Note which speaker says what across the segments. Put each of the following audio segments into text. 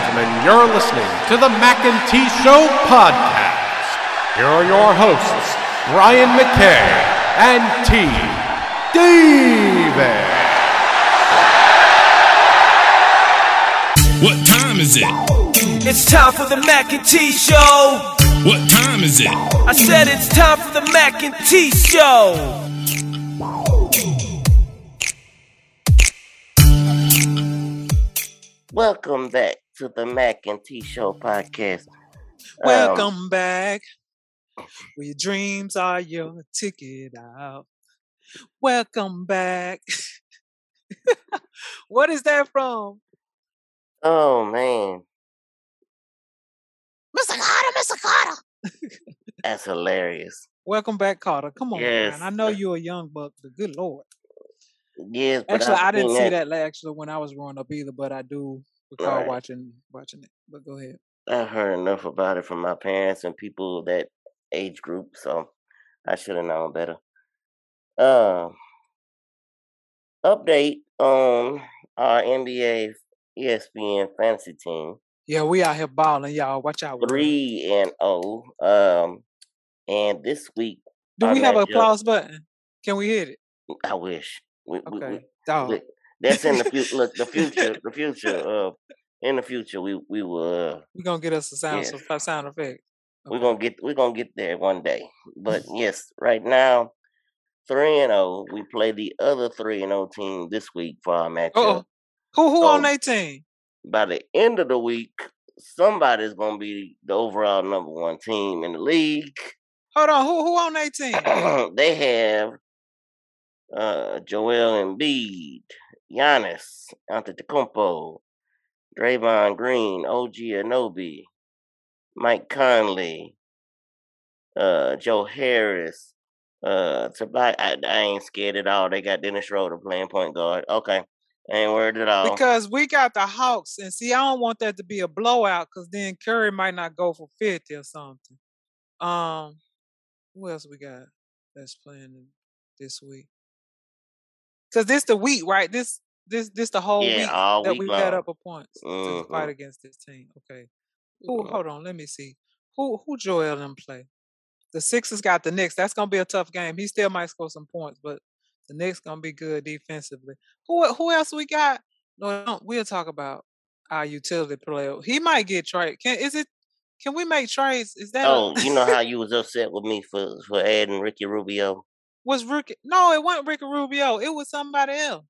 Speaker 1: gentlemen, you're listening to the Mac and T Show podcast. Here are your hosts, Brian McKay and T. Davis.
Speaker 2: What time is it?
Speaker 3: It's time for the Mac and T Show.
Speaker 2: What time is it?
Speaker 3: I said it's time for the Mac and T Show.
Speaker 4: Welcome back to the Mac and T Show podcast.
Speaker 5: Welcome back. Where your dreams are your ticket out. Welcome back. What is that from?
Speaker 4: Oh man,
Speaker 5: Mr. Carter.
Speaker 4: that's hilarious.
Speaker 5: Welcome back, Carter. Come on,
Speaker 4: Yes.
Speaker 5: man. I know you're a young buck, but good Lord.
Speaker 4: Yes, but
Speaker 5: Actually, I
Speaker 4: I've
Speaker 5: didn't
Speaker 4: seen
Speaker 5: see that actually when I was growing up either, but I do recall
Speaker 4: Right.
Speaker 5: watching it. But go ahead.
Speaker 4: I've heard enough about it from my parents and people that age group, so I should have known better. Update on our NBA ESPN fantasy team.
Speaker 5: Yeah, we out here balling, y'all. Watch out.
Speaker 4: 3-0. And this week,
Speaker 5: Do
Speaker 4: our
Speaker 5: we have a
Speaker 4: matchup-
Speaker 5: applause button? Can we hit it?
Speaker 4: I wish.
Speaker 5: Okay. Dog.
Speaker 4: Look, that's in the future. Look, the future. In the future, we will.
Speaker 5: We're gonna get us a sound
Speaker 4: Yes.
Speaker 5: sound effect.
Speaker 4: We're gonna get there one day. But yes, right now, 3-0. We play the other 3-0 team this week for our matchup.
Speaker 5: Uh-oh. Who
Speaker 4: So-
Speaker 5: on their team?
Speaker 4: By the end of the week, somebody's gonna be the overall number one team in the league.
Speaker 5: Hold on, who on their team?
Speaker 4: They have Joel Embiid, Giannis Antetokounmpo, Draymond Green, OG Anunoby, Mike Conley, Joe Harris. Tobias, I ain't scared at all. They got Dennis Schroeder playing point guard. Okay, I ain't worried at all.
Speaker 5: Because we got the Hawks, and see, I don't want that to be a blowout, because then Curry might not go for 50 or something. Who else we got that's playing this week? Because this the week, right? This the whole
Speaker 4: Yeah,
Speaker 5: week
Speaker 4: all
Speaker 5: that
Speaker 4: week
Speaker 5: we
Speaker 4: long.
Speaker 5: had up a points to
Speaker 4: Mhm.
Speaker 5: fight against this team. Okay. Who?
Speaker 4: Mhm.
Speaker 5: Hold on, let me see. Who Joel them play? The Sixers got the Knicks. That's gonna be a tough game. He still might score some points, but the Knicks gonna be good defensively. Who else we got? No, we'll talk about our utility player. He might get traded. Can we make trades? Is that
Speaker 4: Oh, you know how you was upset with me for adding Ricky Rubio?
Speaker 5: was Ricky? No, it wasn't Ricky Rubio. It was somebody else.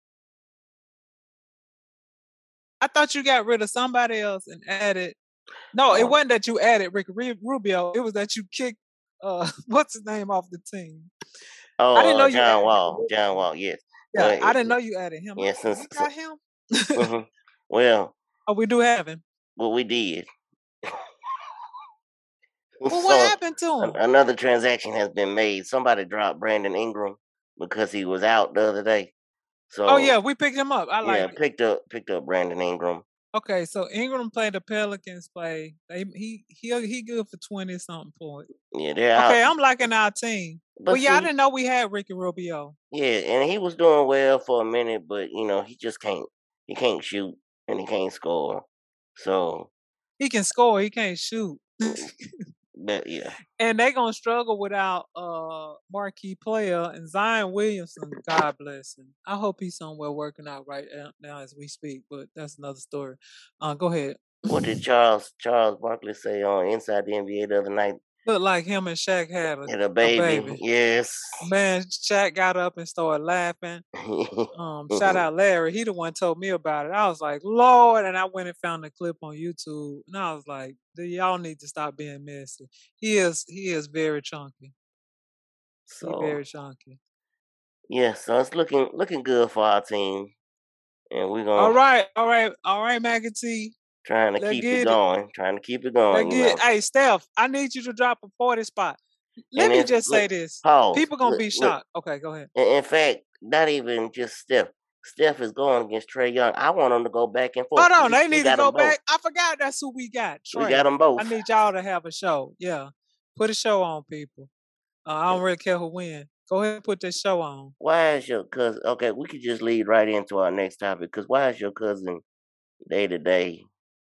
Speaker 5: I thought you got rid of somebody else and added. No, it
Speaker 4: Oh.
Speaker 5: wasn't that you added Ricky Rubio. It was that you kicked what's his name off the team.
Speaker 4: Oh,
Speaker 5: I didn't know you
Speaker 4: John
Speaker 5: added
Speaker 4: Wall.
Speaker 5: Ricky
Speaker 4: John Wall, yes.
Speaker 5: Yeah,
Speaker 4: Well,
Speaker 5: I didn't know you added him.
Speaker 4: Yeah,
Speaker 5: I thought
Speaker 4: since-
Speaker 5: we got him.
Speaker 4: Mhm. Well,
Speaker 5: Oh, we do have him.
Speaker 4: what we did.
Speaker 5: Well,
Speaker 4: So,
Speaker 5: what happened to him?
Speaker 4: Another transaction has been made. Somebody dropped Brandon Ingram because he was out the other day. So
Speaker 5: Oh yeah, we picked him up. I like
Speaker 4: yeah,
Speaker 5: it.
Speaker 4: picked up Brandon Ingram.
Speaker 5: Okay, so Ingram played the Pelicans play. He good for 20 something points.
Speaker 4: Yeah, they're out.
Speaker 5: Okay, I'm liking our team.
Speaker 4: But
Speaker 5: Well, yeah, I
Speaker 4: see,
Speaker 5: didn't know we had Ricky Rubio.
Speaker 4: yeah, and he was doing well for a minute, but he just can't. He can't shoot and he can't score. So,
Speaker 5: He can score, he can't shoot.
Speaker 4: but yeah,
Speaker 5: And they gonna struggle without marquee player and Zion Williamson. God bless him. I hope he's somewhere working out right now as we speak. But that's another story. Go ahead.
Speaker 4: what did Charles Barkley say on Inside the NBA the other night?
Speaker 5: Look like him and Shaq had
Speaker 4: Had a baby.
Speaker 5: baby.
Speaker 4: Yes.
Speaker 5: Man, Shaq got up and started laughing. Shout out Larry. He the one told me about it. I was like, Lord, and I went and found the clip on YouTube, and I was like, y'all need to stop being messy. He is very chunky. He's
Speaker 4: So
Speaker 5: very chunky.
Speaker 4: yeah, so it's looking good for our team, and we're
Speaker 5: All
Speaker 4: gonna
Speaker 5: right, Mac and T.
Speaker 4: trying to
Speaker 5: let's
Speaker 4: keep
Speaker 5: get
Speaker 4: it
Speaker 5: it.
Speaker 4: going. Trying to keep it going.
Speaker 5: Hey, Steph, I need you to drop a 40 spot. Let
Speaker 4: And
Speaker 5: me
Speaker 4: if-
Speaker 5: just say
Speaker 4: look,
Speaker 5: this.
Speaker 4: Pause.
Speaker 5: People gonna be
Speaker 4: Look.
Speaker 5: shocked. Okay, go ahead.
Speaker 4: In fact, not even just Steph. Steph is going against Trey Young. I want him to go back and forth.
Speaker 5: Hold on,
Speaker 4: We-
Speaker 5: they
Speaker 4: we
Speaker 5: need to
Speaker 4: got
Speaker 5: go
Speaker 4: 'em both.
Speaker 5: back. I forgot that's who we got.
Speaker 4: We
Speaker 5: Trey.
Speaker 4: got them both.
Speaker 5: I need y'all to have a show. Yeah. Put a show on, people. I don't really care who wins. Go ahead and put this show on.
Speaker 4: Why is your cousin? Okay, we could just lead right into our next topic. Because why is your cousin day to day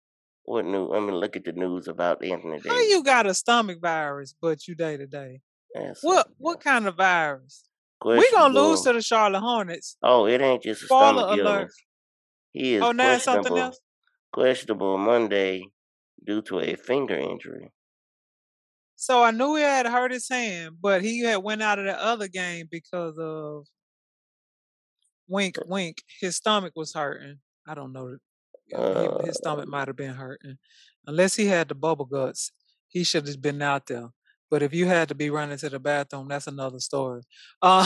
Speaker 4: What new? I mean, look at the news about Anthony
Speaker 5: How
Speaker 4: Davis.
Speaker 5: you got a stomach virus, but you day to day?
Speaker 4: That's
Speaker 5: What kind of virus? We gonna lose to
Speaker 4: questionable.
Speaker 5: the Charlotte Hornets.
Speaker 4: Oh, it ain't just a
Speaker 5: Spoiler
Speaker 4: stomach
Speaker 5: alert.
Speaker 4: illness. He is
Speaker 5: Oh, now it's something else.
Speaker 4: questionable Monday due to a finger injury.
Speaker 5: So I knew he had hurt his hand, but he had went out of the other game because of wink, wink. His stomach was hurting. I don't know. His stomach might have been hurting, unless he had the bubble guts. He should have been out there. But if you had to be running to the bathroom, that's another story. Uh,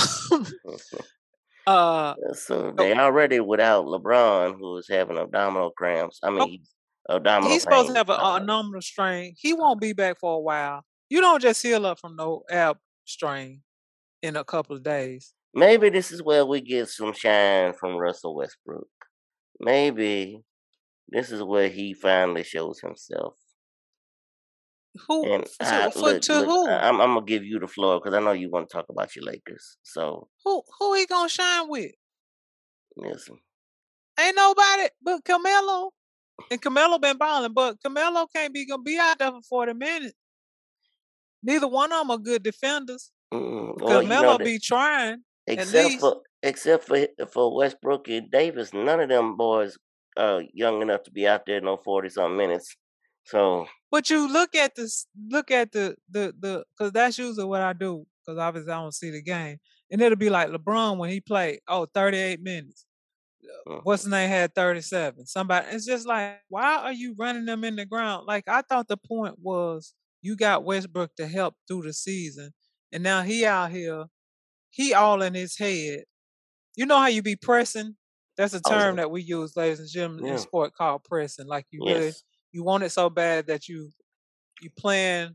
Speaker 4: So they already without LeBron, who is having abdominal cramps. I mean, abdominal
Speaker 5: he's supposed to
Speaker 4: pain.
Speaker 5: have an abdominal strain. He won't be back for a while. You don't just heal up from no ab strain in a couple of days.
Speaker 4: Maybe this is where we get some shine from Russell Westbrook. Maybe this is where he finally shows himself.
Speaker 5: Who
Speaker 4: And
Speaker 5: look, to who?
Speaker 4: I'm gonna give you the floor because I know you want to talk about your Lakers. So
Speaker 5: Who he gonna shine with?
Speaker 4: listen,
Speaker 5: Ain't nobody but Carmelo. And Carmelo been balling, but Carmelo gonna be out there for 40 minutes. Neither one of them are good defenders.
Speaker 4: well,
Speaker 5: Carmelo be trying at least.
Speaker 4: except for Westbrook and Davis, none of them boys are young enough to be out there no 40-something minutes. So,
Speaker 5: but you look at this, look at the because that's usually what I do. Because obviously I don't see the game, and it'll be like LeBron when he played. 38 minutes. What's his name had 37. Somebody, it's just like, why are you running them in the ground? Like I thought the point was you got Westbrook to help through the season, and now he out here, he all in his head. You know how you be pressing? That's a term that we use, ladies and gentlemen, in sport called pressing. Like you really, you want it so bad that you playing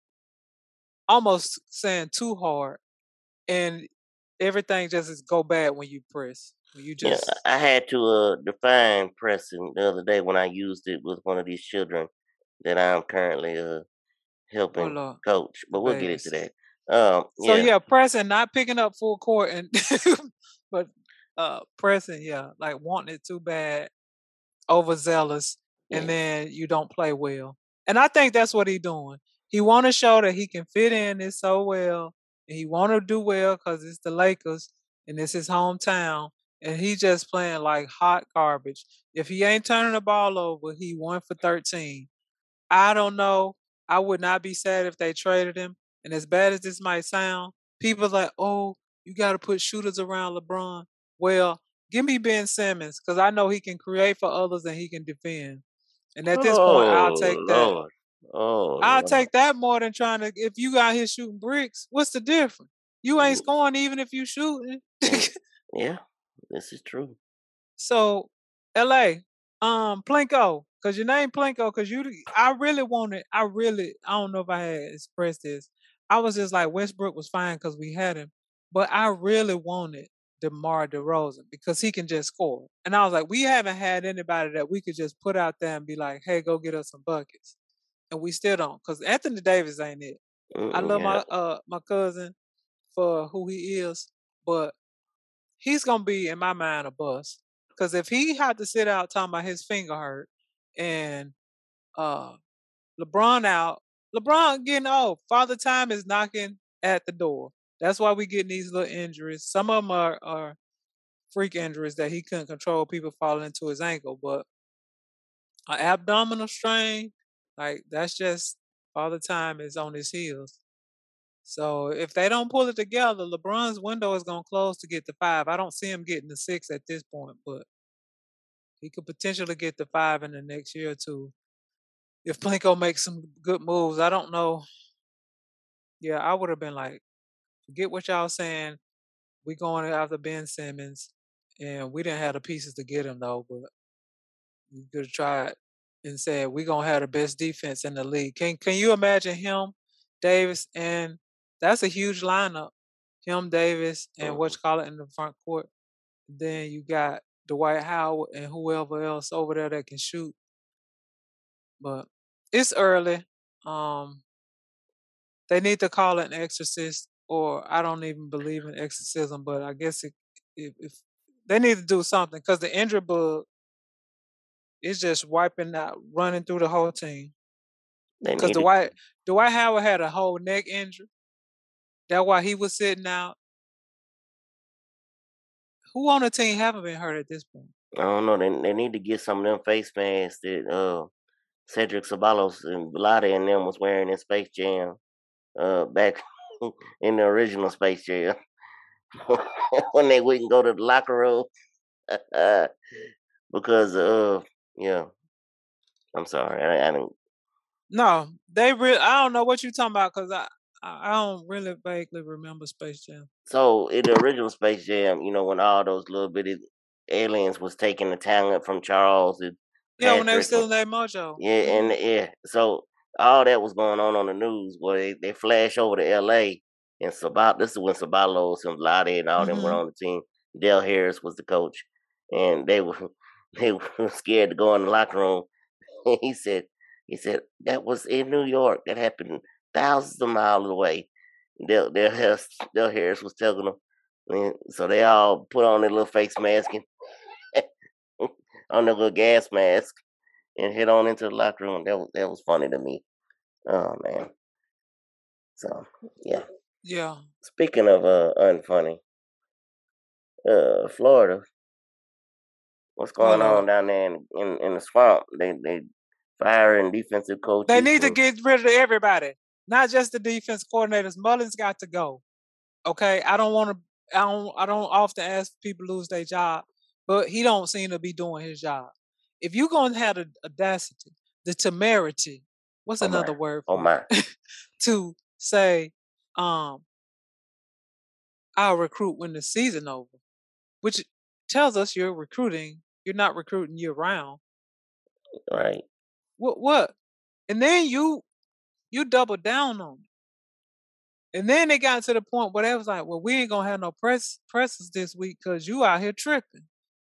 Speaker 5: almost saying too hard, and everything just is go bad when you press. When you just
Speaker 4: I had to define pressing the other day when I used it with one of these children that I'm currently helping coach. But we'll get into that.
Speaker 5: So yeah, pressing, not picking up full court, and but pressing, like wanting it too bad, overzealous, and then you don't play well. And I think that's what he's doing. He want to show that he can fit in this so well, and he want to do well because it's the Lakers and it's his hometown, and he just playing like hot garbage. If he ain't turning the ball over, he 1 for 13. I don't know. I would not be sad if they traded him. And as bad as this might sound, people like, oh, you got to put shooters around LeBron. Well, give me Ben Simmons because I know he can create for others and he can defend. And at this point, I'll take that. I'll take that more than trying to. If you got here shooting bricks, what's the difference? You ain't scoring even if you shooting.
Speaker 4: Yeah, this is true.
Speaker 5: So, LA, Plinko, because your name Plinko, because I really wanted, I don't know if I had expressed this. I was just like, Westbrook was fine because we had him, but I really wanted DeMar DeRozan because he can just score. And I was like, we haven't had anybody that we could just put out there and be like, hey, go get us some buckets. And we still don't, because Anthony Davis ain't it. I love my cousin for who he is, but he's gonna be in my mind a bust. Because if he had to sit out talking about his finger hurt and LeBron out, LeBron getting old. Father Time is knocking at the door. That's why we getting these little injuries. Some of them are freak injuries that he couldn't control, people falling into his ankle, but an abdominal strain, like that's just Father Time is on his heels. So if they don't pull it together, LeBron's window is gonna close to get the 5. I don't see him getting the 6 at this point, but he could potentially get the 5 in the next year or two. If Plinko makes some good moves, I don't know. Yeah, I would have been like, forget what y'all saying. We going after Ben Simmons, and we didn't have the pieces to get him though. But we could have tried and said we gonna have the best defense in the league. Can you imagine him, Davis, and that's a huge lineup. Him, Davis, and what you call it in the front court. Then you got Dwight Howard and whoever else over there that can shoot. But it's early. They need to call it an exorcist, or I don't even believe in exorcism, but I guess if they need to do something because the injury bug It's just wiping out, running through the whole team.
Speaker 4: They
Speaker 5: Because
Speaker 4: need to.
Speaker 5: Dwight Howard had a whole neck injury. That's why he was sitting out. Who on the team haven't been hurt at this point?
Speaker 4: I don't know. They need to get some of them face masks that Cedric Sabalos and Vlade and them was wearing in Space Jam back in the original Space Jam when they wouldn't go to the locker room because yeah. I'm sorry. I don't.
Speaker 5: No, I don't know what you're talking about because I don't really vaguely remember Space Jam.
Speaker 4: So in the original Space Jam, when all those little bitty aliens was taking the talent from Charles and
Speaker 5: Yeah, when they were
Speaker 4: Patrick
Speaker 5: still
Speaker 4: and
Speaker 5: in that mojo.
Speaker 4: yeah,
Speaker 5: Mhm.
Speaker 4: and yeah, so all that was going on the news. Where they flash over to L.A. and this is when Sabalos and Vlade and all them were
Speaker 5: Mhm.
Speaker 4: on the team. Dale Harris was the coach, and they were scared to go in the locker room. And he said that was in New York. That happened thousands of miles away. Dale Harris was telling them. And so they all put on their little face mask and on their little gas mask and head on into the locker room. That was funny to me. Oh man. So yeah.
Speaker 5: Yeah.
Speaker 4: Speaking of unfunny, Florida, what's going
Speaker 5: Lord.
Speaker 4: on down there in the swamp? They firing defensive coaches.
Speaker 5: They need to get rid of everybody, not just the defense coordinators. Mullins got to go. Okay, I don't often ask people lose their job, but he don't seem to be doing his job. If you're gonna have the audacity, the temerity, what's another word
Speaker 4: Oh
Speaker 5: for
Speaker 4: my.
Speaker 5: it? To say, I'll recruit when the season over, which tells us you're not recruiting year round.
Speaker 4: Right.
Speaker 5: What? And then you double down on it. And then they got to the point where they was like, well, we ain't gonna have no presses this week because you out here tripping.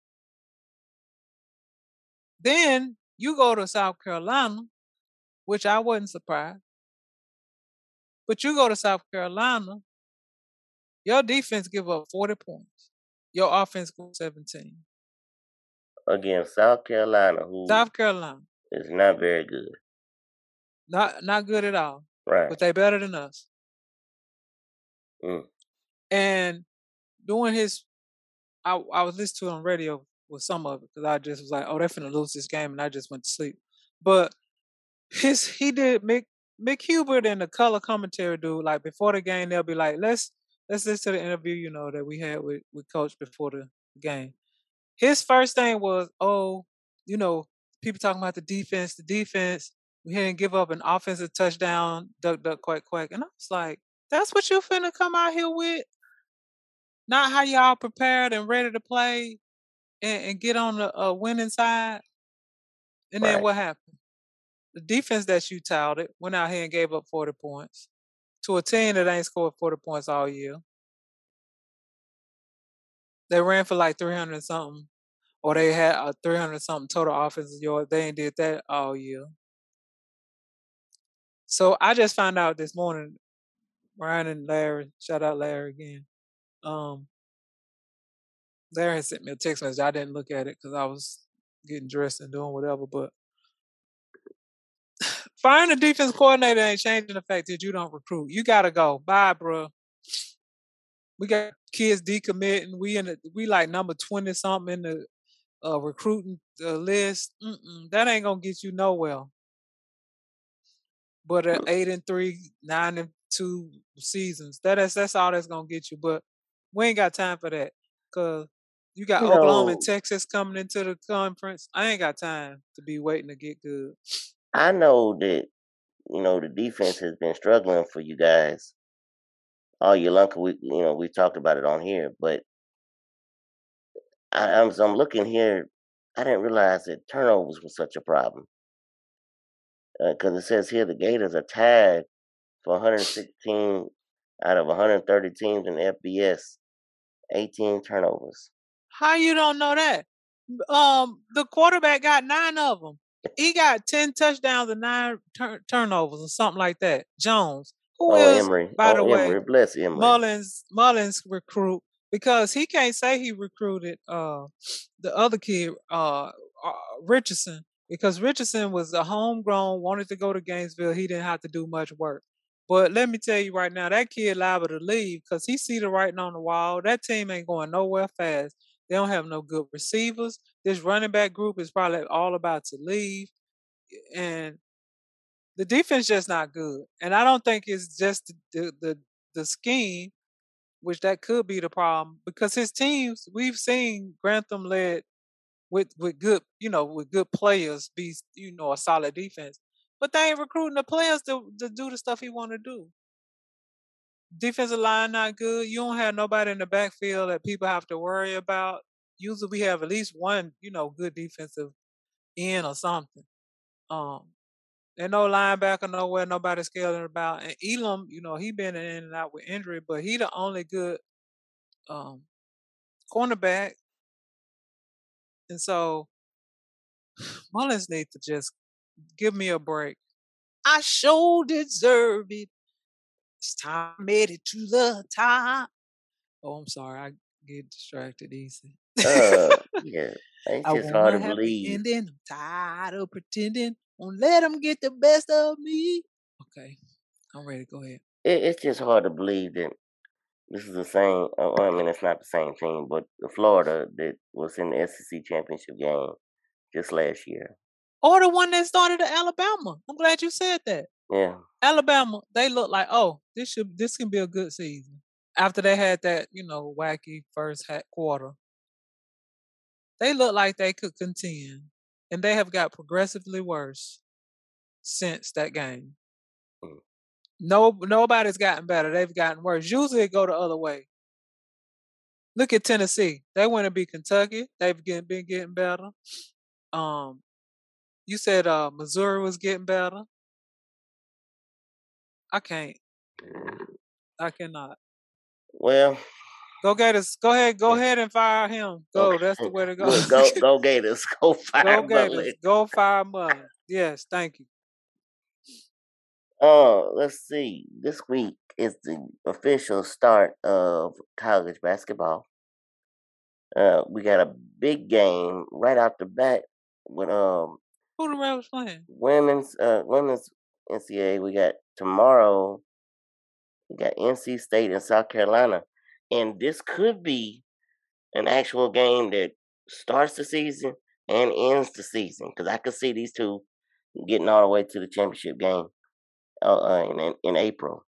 Speaker 5: Then you go to South Carolina, which I wasn't surprised. But you go to South Carolina, your defense give up 40 points. Your offense goes 17.
Speaker 4: Against South Carolina, who
Speaker 5: South Carolina
Speaker 4: is not very good.
Speaker 5: not good at all.
Speaker 4: Right.
Speaker 5: But they better than us.
Speaker 4: Mm.
Speaker 5: And doing I was listening to it on radio with some of it because I just was like, oh, they're finna lose this game, and I just went to sleep. But he did Mick Hubert and the color commentary dude, like before the game, they'll be like, let's listen to the interview, that we had with Coach before the game. His first thing was, people talking about the defense. We didn't give up an offensive touchdown, duck, quack, quack. And I was like, that's what you finna come out here with? Not how y'all prepared and ready to play and get on the winning side? And then what happened? The defense that you touted went out here and gave up 40 points to a team that ain't scored 40 points all year. They ran for like 300 something, or they had a 300 something total offensive yards. They ain't did that all year. So I just found out this morning, Ryan and Larry, shout out Larry again. Larry had sent me a text message. I didn't look at it because I was getting dressed and doing whatever, but firing a defense coordinator ain't changing the fact that you don't recruit. You gotta go. Bye, bro. We got kids decommitting. We like number 20 something in the recruiting list. That ain't gonna get you nowhere. But at 8-3, 9-2 seasons, that's all that's gonna get you. But we ain't got time for that because you got Oklahoma and Texas coming into the conference. I ain't got time to be waiting to get good.
Speaker 4: I know that the defense has been struggling for you guys all year long. We talked about it on here, but I'm looking here. I didn't realize that turnovers was such a problem because it says here the Gators are tied for 116 out of 130 teams in FBS, 18 turnovers.
Speaker 5: How you don't know that? The quarterback got 9 of them. He got 10 touchdowns and 9 turnovers or something like that. Jones, who is,
Speaker 4: Emory.
Speaker 5: by the way,
Speaker 4: Emory. Bless Emory.
Speaker 5: Mullins recruit, because he can't say he recruited the other kid, Richardson, because Richardson was a homegrown, wanted to go to Gainesville. He didn't have to do much work. But let me tell you right now, that kid liable to leave because he see the writing on the wall. That team ain't going nowhere fast. They don't have no good receivers. This running back group is probably all about to leave. And the defense just not good. And I don't think it's just the scheme, which that could be the problem, because his teams, we've seen Grantham led with good, with good players be, a solid defense. But they ain't recruiting the players to do the stuff he want to do. Defensive line not good. You don't have nobody in the backfield that people have to worry about. Usually we have at least one, good defensive end or something. And no linebacker nowhere, nobody scaling about. And Elam, he been in and out with injury, but he the only good cornerback. And so Mullins need to just give me a break. I sure deserve it. It's time made it to the top. Oh, I'm sorry. I get distracted easy.
Speaker 4: Yeah, it's
Speaker 5: I
Speaker 4: just
Speaker 5: want
Speaker 4: hard
Speaker 5: a
Speaker 4: to
Speaker 5: happy
Speaker 4: believe.
Speaker 5: ending. I'm tired of pretending. Won't let them get the best of me. Okay, I'm ready. Go ahead.
Speaker 4: It's just hard to believe that this is the same. I mean, it's not the same team, but the Florida that was in the SEC championship game just last year.
Speaker 5: Or the one that started at Alabama. I'm glad you said that.
Speaker 4: Yeah,
Speaker 5: Alabama, they look like, oh, this can be a good season. After they had that, wacky first quarter, they look like they could contend, and they have got progressively worse since that game.
Speaker 4: Mm.
Speaker 5: Nobody's gotten better. They've gotten worse. Usually it go the other way. Look at Tennessee. They want to be Kentucky. They've been getting better. You said Missouri was getting better. I can't. I cannot.
Speaker 4: Well,
Speaker 5: Go Gators. Go ahead. Go
Speaker 4: yeah.
Speaker 5: ahead and fire him. Go.
Speaker 4: Okay.
Speaker 5: That's the way to go.
Speaker 4: Look, go Gators. Go fire
Speaker 5: Go
Speaker 4: Butler.
Speaker 5: Gators. Go fire Mullins. Yes, thank you.
Speaker 4: Let's see. This week is the official start of college basketball. We got a big game right out the bat with
Speaker 5: Who the Rebels playing?
Speaker 4: women's NCAA. We got tomorrow. We got NC State and South Carolina, and this could be an actual game that starts the season and ends the season, because I could see these two getting all the way to the championship game in April.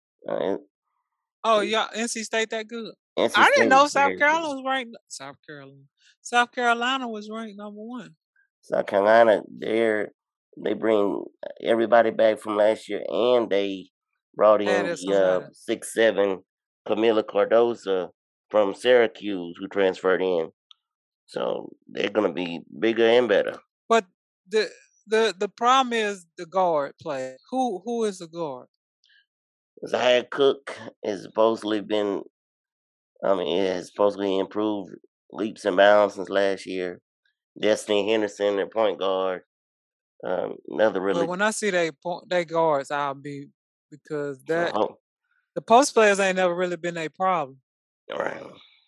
Speaker 5: Oh, yeah, NC State that good.
Speaker 4: NC
Speaker 5: I
Speaker 4: State
Speaker 5: didn't know
Speaker 4: is
Speaker 5: South
Speaker 4: very good.
Speaker 5: Carolina was ranked. South Carolina was ranked number 1.
Speaker 4: South Carolina, they bring everybody back from last year, and they brought in
Speaker 5: Added somebody.
Speaker 4: the 6'7" Camila Cardoza from Syracuse, who transferred in. So they're gonna be bigger and better.
Speaker 5: But the problem is the guard play. Who is the guard?
Speaker 4: Zaya Cook has supposedly been. I mean, it has supposedly improved leaps and bounds since last year. Destiny Henderson, their point guard. Another really.
Speaker 5: Well, when I see they guards, I'll be, because that
Speaker 4: So,
Speaker 5: the post players ain't never really been a problem.
Speaker 4: all right.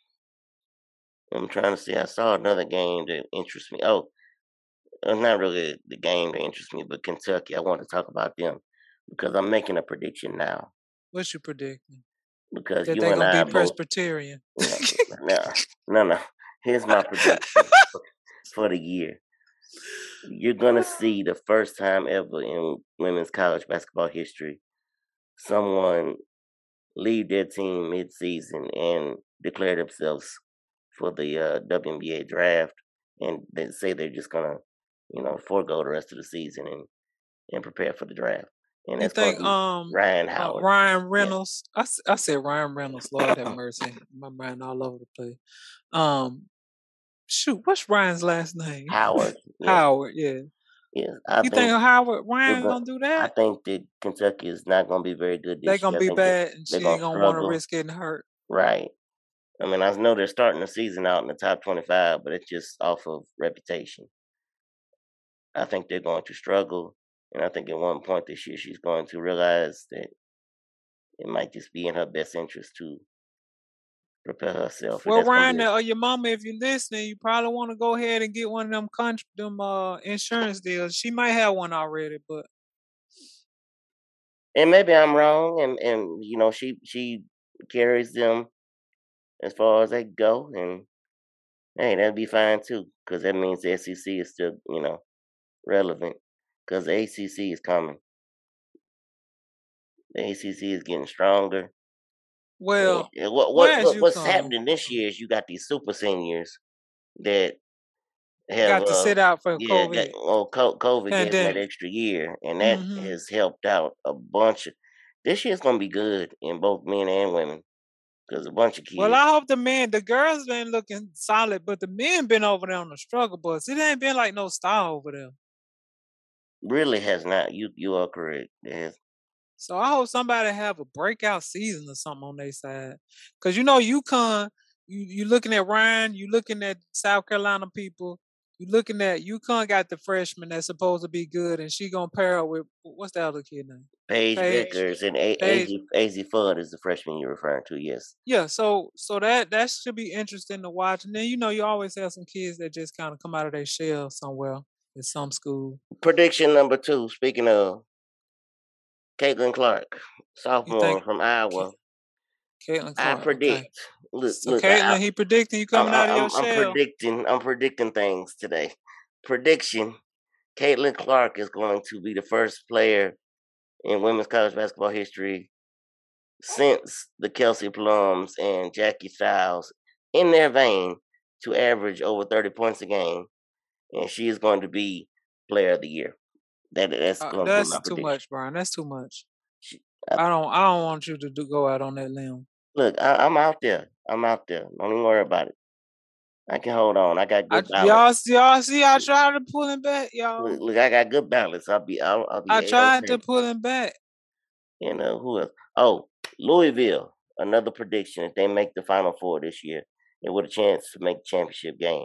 Speaker 4: I'm trying to see. I saw another game that interests me. Oh, not really the game that interests me, but Kentucky. I want to talk about them because I'm making a prediction now.
Speaker 5: What's your predicting?
Speaker 4: Because
Speaker 5: That
Speaker 4: you
Speaker 5: they
Speaker 4: and I
Speaker 5: gonna
Speaker 4: are
Speaker 5: be
Speaker 4: both.
Speaker 5: Presbyterian.
Speaker 4: No. Here's my prediction for the year. You're gonna see the first time ever in women's college basketball history someone leave their team mid-season and declare themselves for the WNBA draft, and they say they're just gonna, forego the rest of the season and prepare for the draft. And
Speaker 5: You
Speaker 4: that's gonna
Speaker 5: think
Speaker 4: be Ryan Howard.
Speaker 5: Ryan
Speaker 4: Yes.
Speaker 5: Reynolds? I said Ryan Reynolds. Lord have mercy, my mind all over the place. Shoot, what's Ryan's last name?
Speaker 4: Howard. Yes.
Speaker 5: Howard. Yeah.
Speaker 4: Yes.
Speaker 5: You think Ryan gonna do
Speaker 4: I
Speaker 5: that?
Speaker 4: think that Kentucky is not gonna be very good
Speaker 5: They
Speaker 4: this year.
Speaker 5: gonna
Speaker 4: I
Speaker 5: be
Speaker 4: think
Speaker 5: bad, and
Speaker 4: they're
Speaker 5: she ain't
Speaker 4: gonna
Speaker 5: gonna want to
Speaker 4: struggle.
Speaker 5: risk getting hurt.
Speaker 4: Right. I mean, I know they're starting the season out in the top 25, but it's just off of reputation. I think they're going to struggle, and I think at one point this year she's going to realize that it might just be in her best interest to prepare herself, and
Speaker 5: Well,
Speaker 4: that's gonna
Speaker 5: Ryan
Speaker 4: be.
Speaker 5: or your mama, if you're listening, you probably want to go ahead and get one of them insurance deals. She might have one already, but
Speaker 4: And maybe I'm wrong, and she carries them as far as they go, and hey, that'd be fine too, because that means the SEC is still relevant, because the ACC is coming. The ACC is getting stronger.
Speaker 5: well,
Speaker 4: And what
Speaker 5: where's
Speaker 4: what's
Speaker 5: UConn?
Speaker 4: happening this year is you got these super seniors that have
Speaker 5: Got to sit out for
Speaker 4: got
Speaker 5: COVID
Speaker 4: COVID gave them that
Speaker 5: pandemic.
Speaker 4: extra year, and that
Speaker 5: Hmm.
Speaker 4: has helped out a bunch of. This year's gonna be good in both men and women because a bunch of
Speaker 5: Well,
Speaker 4: kids
Speaker 5: I hope the girls been looking solid, but the men been over there on the struggle bus. It ain't been like no star over there.
Speaker 4: really has not. You are correct. It has.
Speaker 5: So I hope somebody have a breakout season or something on their side. Cause UConn, you looking at Ryan, you looking at South Carolina people, you looking at UConn got the freshman that's supposed to be good, and she gonna pair up with what's the other kid name?
Speaker 4: Paige
Speaker 5: Paige.
Speaker 4: Vickers and
Speaker 5: Paige.
Speaker 4: AZ Fudd is the freshman you're referring to. Yes.
Speaker 5: Yeah, so that should be interesting to watch. And then you always have some kids that just kind of come out of their shell somewhere in some school.
Speaker 4: Prediction number 2. Speaking of Caitlin Clark,
Speaker 5: You think
Speaker 4: sophomore from Iowa.
Speaker 5: Caitlin
Speaker 4: I
Speaker 5: Clark? Okay.
Speaker 4: predict.
Speaker 5: So
Speaker 4: Look.
Speaker 5: Caitlin, he predicting you coming out of your
Speaker 4: I'm
Speaker 5: shell.
Speaker 4: predicting. I'm predicting things today. Prediction: Caitlin Clark is going to be the first player in women's college basketball history since the Kelsey Plums and Jackie Styles in their vein to average over 30 points a game, and she is going to be Player of the Year. That's going to be my
Speaker 5: That's too
Speaker 4: prediction.
Speaker 5: much, Brian. That's too much.
Speaker 4: She,
Speaker 5: I don't want you to go out on that limb.
Speaker 4: look, I'm out there. I'm out there. Don't even worry about it. I can hold on. I got good
Speaker 5: Y'all
Speaker 4: balance.
Speaker 5: see, I tried to pull him back, y'all.
Speaker 4: Look, I got good balance. I'll be
Speaker 5: I tried to
Speaker 4: A-okay.
Speaker 5: pull him back.
Speaker 4: And who else? Oh, Louisville. Another prediction. If they make the Final Four this year, they with a chance to make the championship game.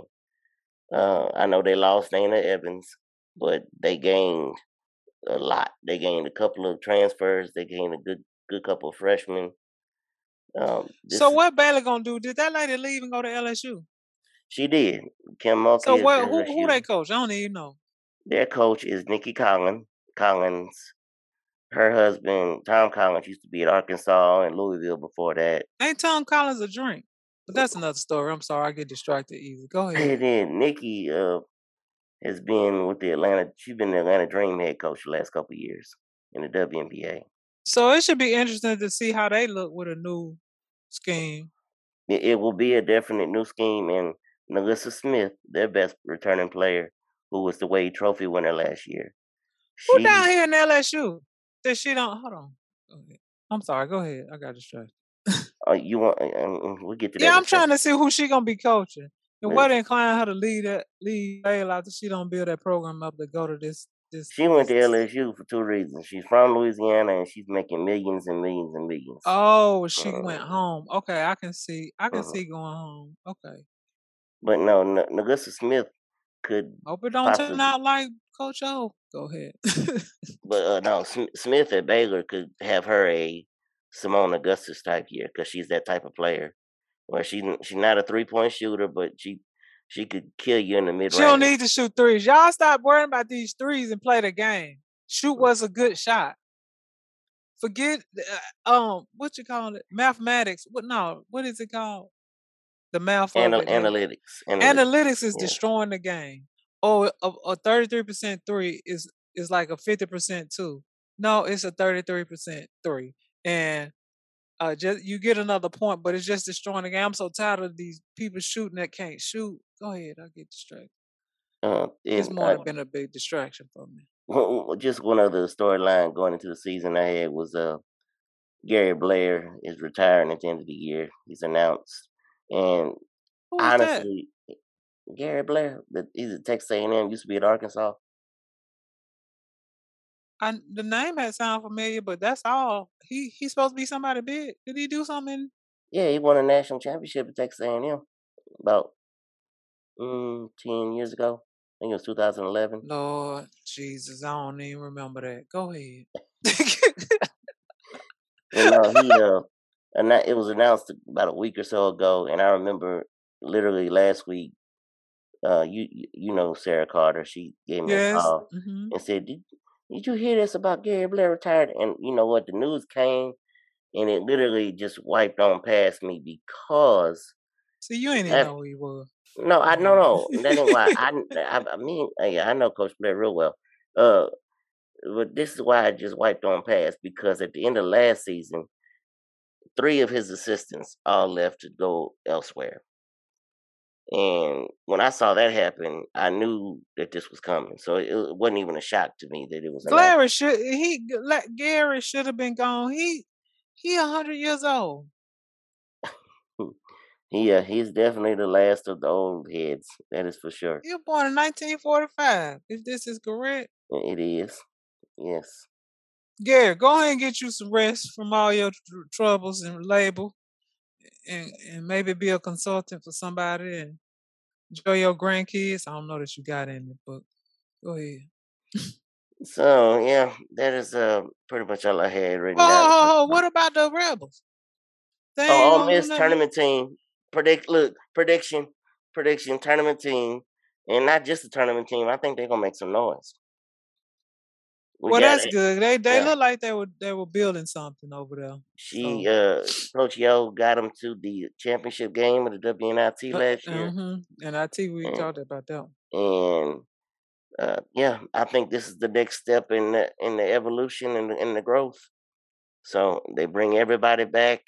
Speaker 4: I know they lost Dana Evans, but they gained a lot. They gained a couple of transfers. They gained a good couple of freshmen.
Speaker 5: So what Baylor gonna do? Did that lady leave and go to LSU?
Speaker 4: She did. Kim
Speaker 5: So
Speaker 4: Mulkey is
Speaker 5: what? Who
Speaker 4: LSU.
Speaker 5: they coach? I don't even know.
Speaker 4: Their coach is Nikki Collins. Her husband, Tom Collins, used to be at Arkansas and Louisville before that.
Speaker 5: Ain't Tom Collins a drink? But that's another story. I'm sorry, I get distracted easy. Go ahead.
Speaker 4: And then Nikki has been with she's been the Atlanta Dream head coach the last couple of years in the WNBA.
Speaker 5: So it should be interesting to see how they look with a new scheme.
Speaker 4: It will be a definite new scheme, and Nalissa Smith, their best returning player, who was the Wade Trophy winner last year.
Speaker 5: Who down here in LSU that she don't? Hold on. Go ahead. I'm sorry. Go ahead. I got distracted.
Speaker 4: You want? We'll get to that.
Speaker 5: Yeah, I'm trying to see who she gonna be coaching and
Speaker 4: Yeah.
Speaker 5: what inclined her to lead Baylor after she don't build that program up to go to this.
Speaker 4: She went to LSU for 2 reasons. She's from Louisiana and she's making millions and millions and millions.
Speaker 5: Oh, she went home. Okay, I can see going home. Okay.
Speaker 4: But no, Nalissa Smith could
Speaker 5: Hope it don't turn out like Coach O. Go ahead.
Speaker 4: But no, Smith at Baylor could have her a Simone Augustus type year because she's that type of player where she's not a 3-point shooter, but she could kill you in the mid range.
Speaker 5: She don't need to shoot threes. Y'all stop worrying about these threes and play the game. Shoot was a good shot. Forget what you call it? Mathematics. What is it called? The math of it.
Speaker 4: Analytics.
Speaker 5: Analytics is destroying the game. Oh, a 33% three is like a 50% two. No, it's a 33% three. And just you get another point, but it's just destroying the game. I'm so tired of these people shooting that can't shoot. Go ahead, I'll get distracted. This morning been a big distraction for me.
Speaker 4: Just one other storyline going into the season I had was Gary Blair is retiring at the end of the year. He's announced, and honestly, Gary Blair, he's at Texas A&M, used to be at Arkansas.
Speaker 5: The name had sound familiar, but that's all. He's supposed to be somebody big. Did he do something?
Speaker 4: Yeah, he won a national championship at Texas A&M about 10 years ago. I think it was 2011.
Speaker 5: Lord Jesus, I don't even remember that. Go ahead.
Speaker 4: And it was announced about a week or so ago, and I remember literally last week. You know Sarah Carter. She gave me a
Speaker 5: Yes.
Speaker 4: call and said, "Did you hear this about Gary Blair retired?" And you know what? The news came, and it literally just wiped on past me because
Speaker 5: See, you ain't even know who he was.
Speaker 4: no, I no, that ain't why. I mean, yeah, I know Coach Blair real well. Uh, but this is why I just wiped on past because at the end of last season, 3 of his assistants all left to go elsewhere. And when I saw that happen, I knew that this was coming. So it wasn't even a shock to me that it was announced.
Speaker 5: Gary should have been gone. He 100 years old.
Speaker 4: He's definitely the last of the old heads. That is for sure.
Speaker 5: He was born in 1945. If this is correct,
Speaker 4: It is. Yes.
Speaker 5: Gary, go ahead and get you some rest from all your troubles and label, and maybe be a consultant for somebody and enjoy your grandkids. I don't know that you got any, but go ahead.
Speaker 4: So yeah, that is pretty much all I had written down.
Speaker 5: What about the Rebels? They ain't
Speaker 4: Ole
Speaker 5: gonna do
Speaker 4: Miss
Speaker 5: nothing.
Speaker 4: tournament team. Prediction tournament team, and not just the tournament team. I think they're gonna make some noise.
Speaker 5: Well, that's good. They
Speaker 4: yeah.
Speaker 5: look like they were building something over there.
Speaker 4: Coach Yo got them to the championship game of the WNIT last year.
Speaker 5: NIT, we talked about that.
Speaker 4: And yeah, I think this is the next step in the evolution and in the growth. So they bring everybody back,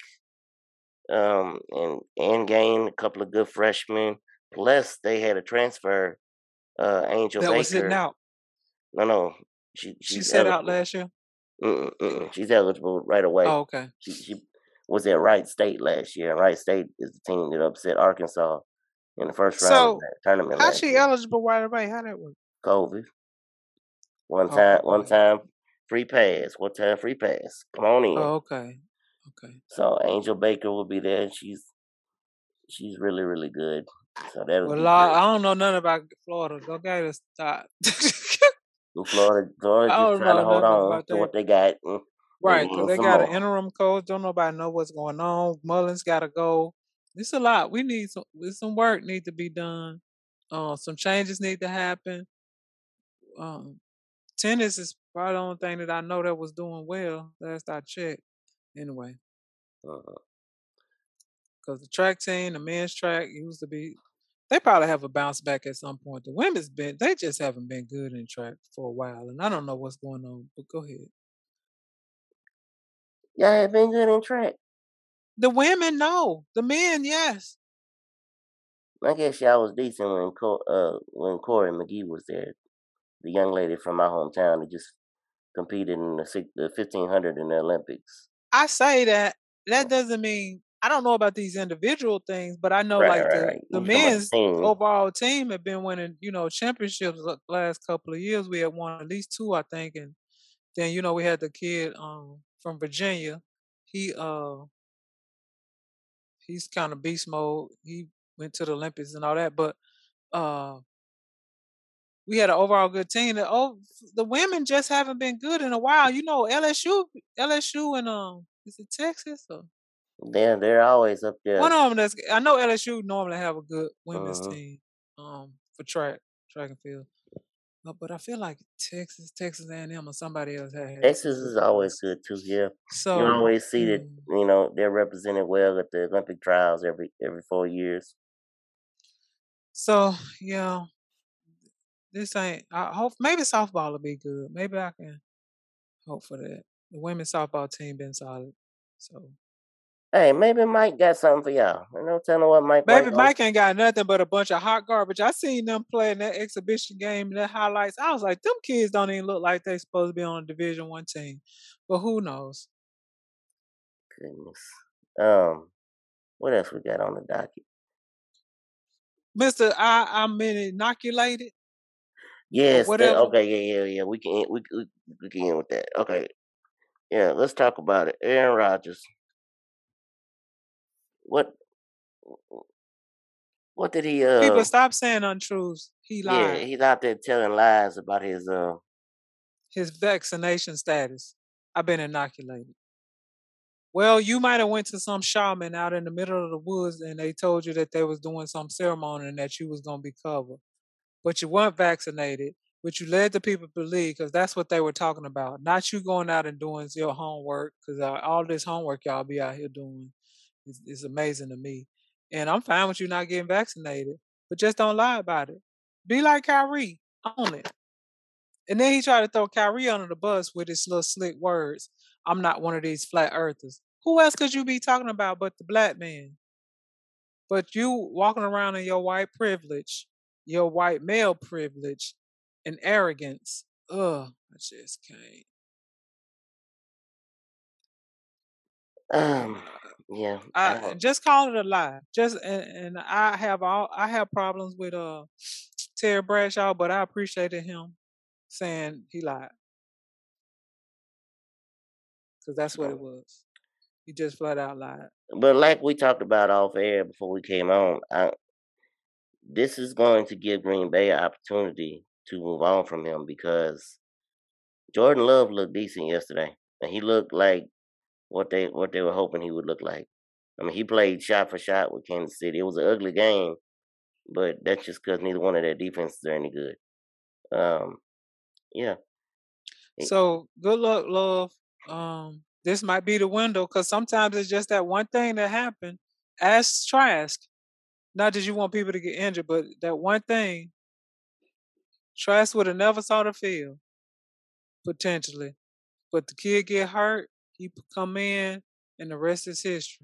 Speaker 4: and gain a couple of good freshmen. Plus, they had a transfer, Angel
Speaker 5: that
Speaker 4: Baker.
Speaker 5: Was sitting out.
Speaker 4: No,
Speaker 5: she set out last year.
Speaker 4: She's eligible right away.
Speaker 5: Oh, okay.
Speaker 4: She was at Wright State last year. Wright State is the team that upset Arkansas in the first round of that tournament.
Speaker 5: How's she eligible right away? How that work?
Speaker 4: COVID. One time free pass. One time free pass. Come on in.
Speaker 5: Oh, okay.
Speaker 4: So Angel Baker will be there. She's really, really good. So that'll be
Speaker 5: I don't know nothing about Florida. Go get us stop.
Speaker 4: Florida just trying to hold on to what they got.
Speaker 5: Right, because they got an interim coach. Don't nobody know what's going on. Mullins got to go. It's a lot. We need some work need to be done. Some changes need to happen. Tennis is probably the only thing that I know that was doing well last I checked. Anyway, because the track team, the men's track used to be. They probably have a bounce back at some point. The women's they just haven't been good in track for a while, and I don't know what's going on. But go ahead.
Speaker 4: Y'all have been good in track.
Speaker 5: The women, no. The men, yes.
Speaker 4: I guess y'all was decent when Corey McGee was there. The young lady from my hometown that just competed in the 1500 in the Olympics.
Speaker 5: I say that doesn't mean I don't know about these individual things, but I know the men's overall team have been winning, championships the last couple of years. We had won at least 2, I think, and then we had the kid from Virginia. He's kind of beast mode. He went to the Olympics and all that, but we had an overall good team. The women just haven't been good in a while. LSU and is it Texas or?
Speaker 4: They're always up there.
Speaker 5: One of them I know LSU normally have a good women's team for track and field. But I feel like Texas A&M or somebody else had.
Speaker 4: Texas is always good too. Yeah, so you always see that they're represented well at the Olympic trials every 4 years.
Speaker 5: So yeah, this ain't. I hope maybe softball will be good. Maybe I can hope for that. The women's softball team been solid. So.
Speaker 4: Hey, maybe Mike got something for y'all. No telling what Mike.
Speaker 5: Maybe Mike ain't got nothing but a bunch of hot garbage. I seen them playing that exhibition game, that highlights. I was like, them kids don't even look like they supposed to be on a Division I team. But who knows?
Speaker 4: Goodness. What else we got on the docket?
Speaker 5: Mr. I'm inoculated.
Speaker 4: Yes. Okay. Yeah. We can end with that. Okay. Yeah. Let's talk about it. Aaron Rodgers. What did he?
Speaker 5: People stop saying untruths. He lied.
Speaker 4: Yeah, he's out there telling lies about his
Speaker 5: vaccination status. I've been inoculated. Well, you might have went to some shaman out in the middle of the woods and they told you that they was doing some ceremony and that you was gonna be covered. But you weren't vaccinated, but you led the people to believe because that's what they were talking about. Not you going out and doing your homework because all this homework y'all be out here doing is amazing to me. And I'm fine with you not getting vaccinated, but just don't lie about it. Be like Kyrie, own it. And then he tried to throw Kyrie under the bus with his little slick words. I'm not one of these flat earthers. Who else could you be talking about but the black man? But you walking around in your white privilege, your white male privilege, and arrogance. Ugh, I just can't.
Speaker 4: Yeah.
Speaker 5: I just call it a lie. Just and I have problems with Terry Bradshaw, but I appreciated him saying he lied because that's what it was. He just flat out lied.
Speaker 4: But like we talked about off air before we came on, this is going to give Green Bay an opportunity to move on from him because Jordan Love looked decent yesterday, and he looked like what they were hoping he would look like. I mean, he played shot for shot with Kansas City. It was an ugly game, but that's just because neither one of their defenses are any good. Yeah.
Speaker 5: So good luck, Love. This might be the window because sometimes it's just that one thing that happened. Ask Trask. Not that you want people to get injured, but that one thing, Trask would have never saw the field, potentially. But the kid get hurt, he come in, and the rest is history.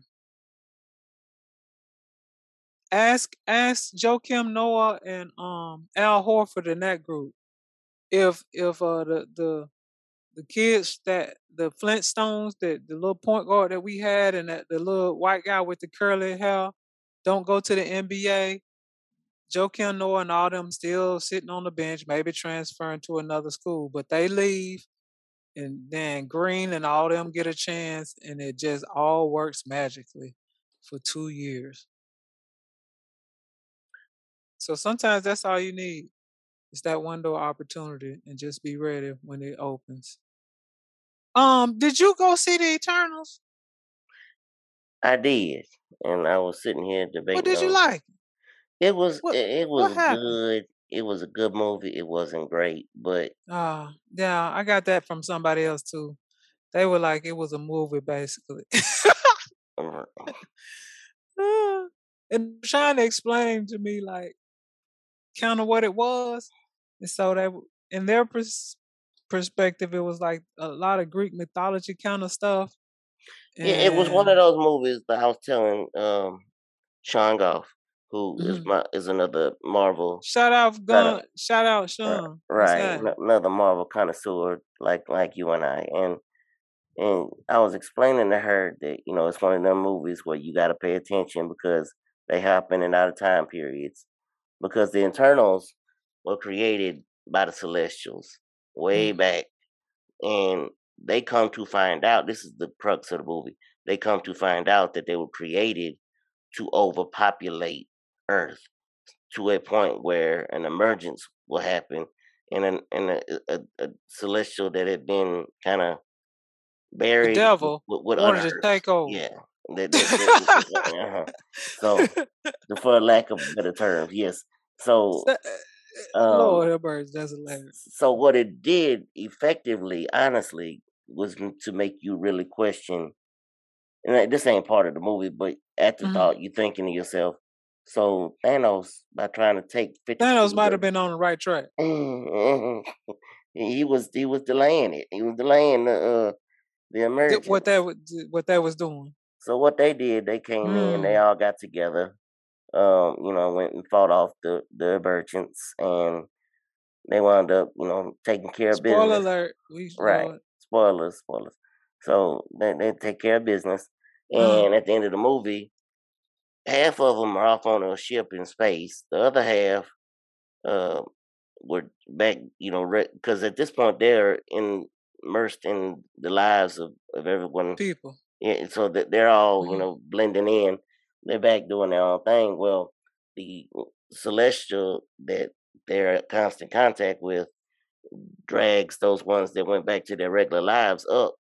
Speaker 5: Ask Joakim Noah and Al Horford in that group if the kids that the Flintstones, that the little point guard that we had, and that the little white guy with the curly hair don't go to the NBA. Joakim Noah and all them still sitting on the bench, maybe transferring to another school, but they leave, and then Green and all them get a chance, and it just all works magically for 2 years. So sometimes that's all you need. It's that window of opportunity, and just be ready when it opens. Did you go see the Eternals?
Speaker 4: I did, and I was sitting here
Speaker 5: What
Speaker 4: debating
Speaker 5: did you
Speaker 4: on.
Speaker 5: like?
Speaker 4: It was
Speaker 5: What
Speaker 4: it
Speaker 5: what
Speaker 4: was
Speaker 5: happened?
Speaker 4: good. It was a good movie. It wasn't great, but
Speaker 5: Yeah, I got that from somebody else too. They were like it was a movie basically.
Speaker 4: uh,
Speaker 5: And trying to explain to me like kind of what it was. And so they in their perspective it was like a lot of Greek mythology kind of stuff.
Speaker 4: yeah, it was one of
Speaker 5: And
Speaker 4: those movies that I was telling Sean Goff, who
Speaker 5: mhm.
Speaker 4: is another Marvel kind of
Speaker 5: Shout out Sean. What's
Speaker 4: right,
Speaker 5: happening?
Speaker 4: another Marvel connoisseur like you and I, and I was explaining to her that it's one of them movies where you got to pay attention because they happen in out of time periods because the Internals were created by the Celestials way
Speaker 5: Mm.
Speaker 4: back, and they come to find out this is the crux of the movie. They come to find out that they were created to overpopulate Earth to a point where an emergence will happen, and a celestial that had been kind of
Speaker 5: The
Speaker 4: buried
Speaker 5: devil
Speaker 4: would
Speaker 5: wanted to
Speaker 4: unearth.
Speaker 5: take over.
Speaker 4: Yeah, uh-huh. So, for lack of better terms, yes. So, um,
Speaker 5: Lord have mercy, that's hilarious.
Speaker 4: so what it did effectively, honestly, was to make you really question. And this ain't part of the movie, but at the
Speaker 5: Mhm.
Speaker 4: thought, you thinking to yourself, so Thanos, by trying to take 50
Speaker 5: Thanos
Speaker 4: schools
Speaker 5: might have been on the right track.
Speaker 4: he was delaying it. He was delaying the emergence.
Speaker 5: What that was doing.
Speaker 4: So what they did, they came in, they
Speaker 5: Mm.
Speaker 4: all got together, went and fought off the emergence, and they wound up, taking care of
Speaker 5: Spoiler
Speaker 4: business.
Speaker 5: alert. We
Speaker 4: Right.
Speaker 5: know it.
Speaker 4: Spoilers, spoilers. So they take care of business,
Speaker 5: Uh,
Speaker 4: and at the end of the movie, half of them are off on a ship in space. The other half uh, were back, because at this point they're immersed in the lives of everyone.
Speaker 5: people.
Speaker 4: Yeah, so that they're all,
Speaker 5: Mhm.
Speaker 4: blending in. They're back doing their own thing. Well, the celestial that they're at constant contact with drags those ones that went back to their regular lives up,